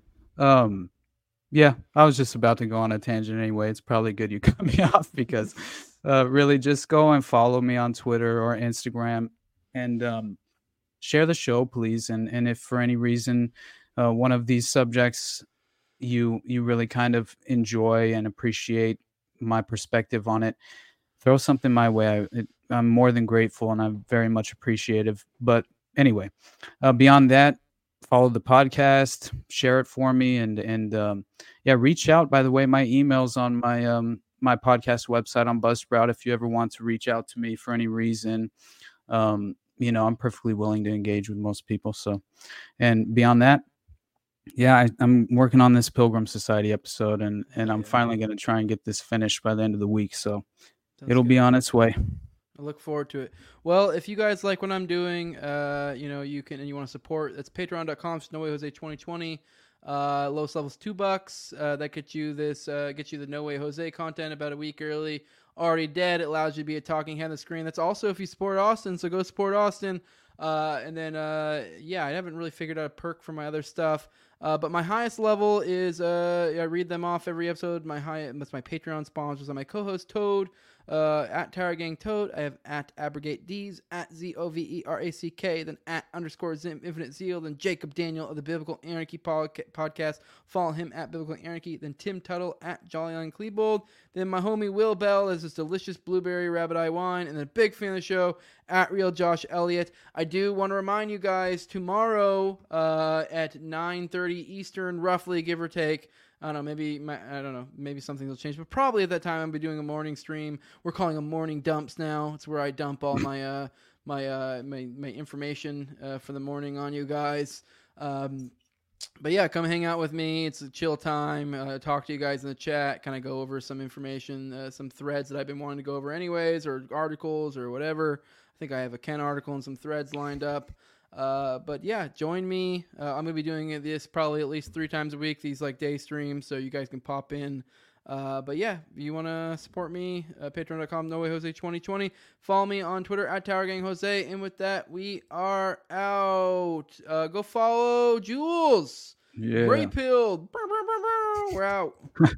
Um, yeah, I was just about to go on a tangent anyway. It's probably good you cut me off because uh, really just go and follow me on Twitter or Instagram and um, share the show, please. And and if for any reason uh, one of these subjects you you really kind of enjoy and appreciate my perspective on it, throw something my way. I, it, I'm more than grateful and I'm very much appreciative. But anyway, uh, beyond that, follow the podcast, share it for me, and and um, yeah, reach out. By the way, my email's on my um, my podcast website on Buzzsprout. If you ever want to reach out to me for any reason, um, you know, I'm perfectly willing to engage with most people. So, and beyond that, yeah, I, I'm working on this Pilgrim Society episode, and and I'm finally going to try and get this finished by the end of the week. So Sounds it'll good. be on its way. I look forward to it. Well, if you guys like what I'm doing, uh, you know, you can, and you want to support, that's patreon.com, No Way Jose twenty twenty. Uh, lowest level's two bucks. Uh, that gets you this, uh, gets you the No Way Jose content about a week early. Already Dead. It allows you to be a talking head on the screen. That's also if you support Austin, so go support Austin. Uh, and then, uh, yeah, I haven't really figured out a perk for my other stuff. Uh, but my highest level is, uh, I read them off every episode. My high, that's my Patreon sponsors. I'm my co-host Toad, uh, at Tower Gang Toad. I have at Abrogate D's, at Z O V E R A C K, then at underscore Zim Infinite Zeal, then Jacob Daniel of the Biblical Anarchy podca- podcast. Follow him at Biblical Anarchy, then Tim Tuttle at Jolly on Klebold. Then my homie Will Bell is this delicious blueberry rabbit eye wine, and then a big fan of the show at Real Josh Elliott. I do want to remind you guys tomorrow uh, at nine thirty Eastern, roughly, give or take. I don't know, maybe my, I don't know, maybe something will change, but probably at that time I'll be doing a morning stream. We're calling them morning dumps now. It's where I dump all my uh, my, uh, my my information uh, for the morning on you guys. Um, But yeah, come hang out with me. It's a chill time. Uh, talk to you guys in the chat. Kind of go over some information, uh, some threads that I've been wanting to go over anyways, or articles or whatever. I think I have a Ken article and some threads lined up. Uh, but yeah, join me. Uh, I'm gonna be doing this probably at least three times a week. These like day streams, so you guys can pop in. Uh, but yeah, if you want to support me, uh, patreon.com, No Way Jose twenty twenty. Follow me on Twitter at Tower Gang Jose. And with that, we are out. Uh, go follow Jules. Yeah. Gray Pill. We're out.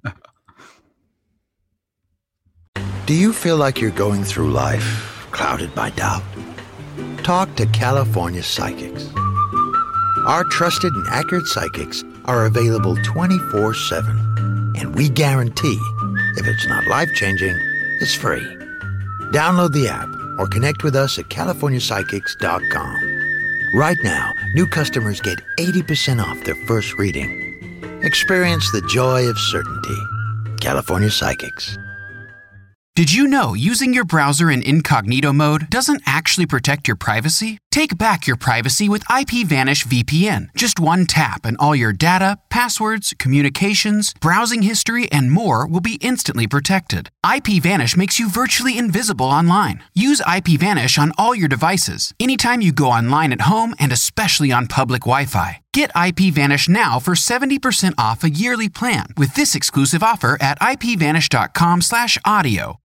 Do you feel like you're going through life clouded by doubt? Talk to California Psychics. Our trusted and accurate psychics are available twenty-four seven. And we guarantee, if it's not life-changing, it's free. Download the app or connect with us at california psychics dot com. Right now, new customers get eighty percent off their first reading. Experience the joy of certainty. California Psychics. Did you know using your browser in incognito mode doesn't actually protect your privacy? Take back your privacy with IPVanish V P N. Just one tap and all your data, passwords, communications, browsing history, and more will be instantly protected. IPVanish makes you virtually invisible online. Use IPVanish on all your devices, anytime you go online at home and especially on public Wi-Fi. Get IPVanish now for seventy percent off a yearly plan with this exclusive offer at ipvanish.com slash audio.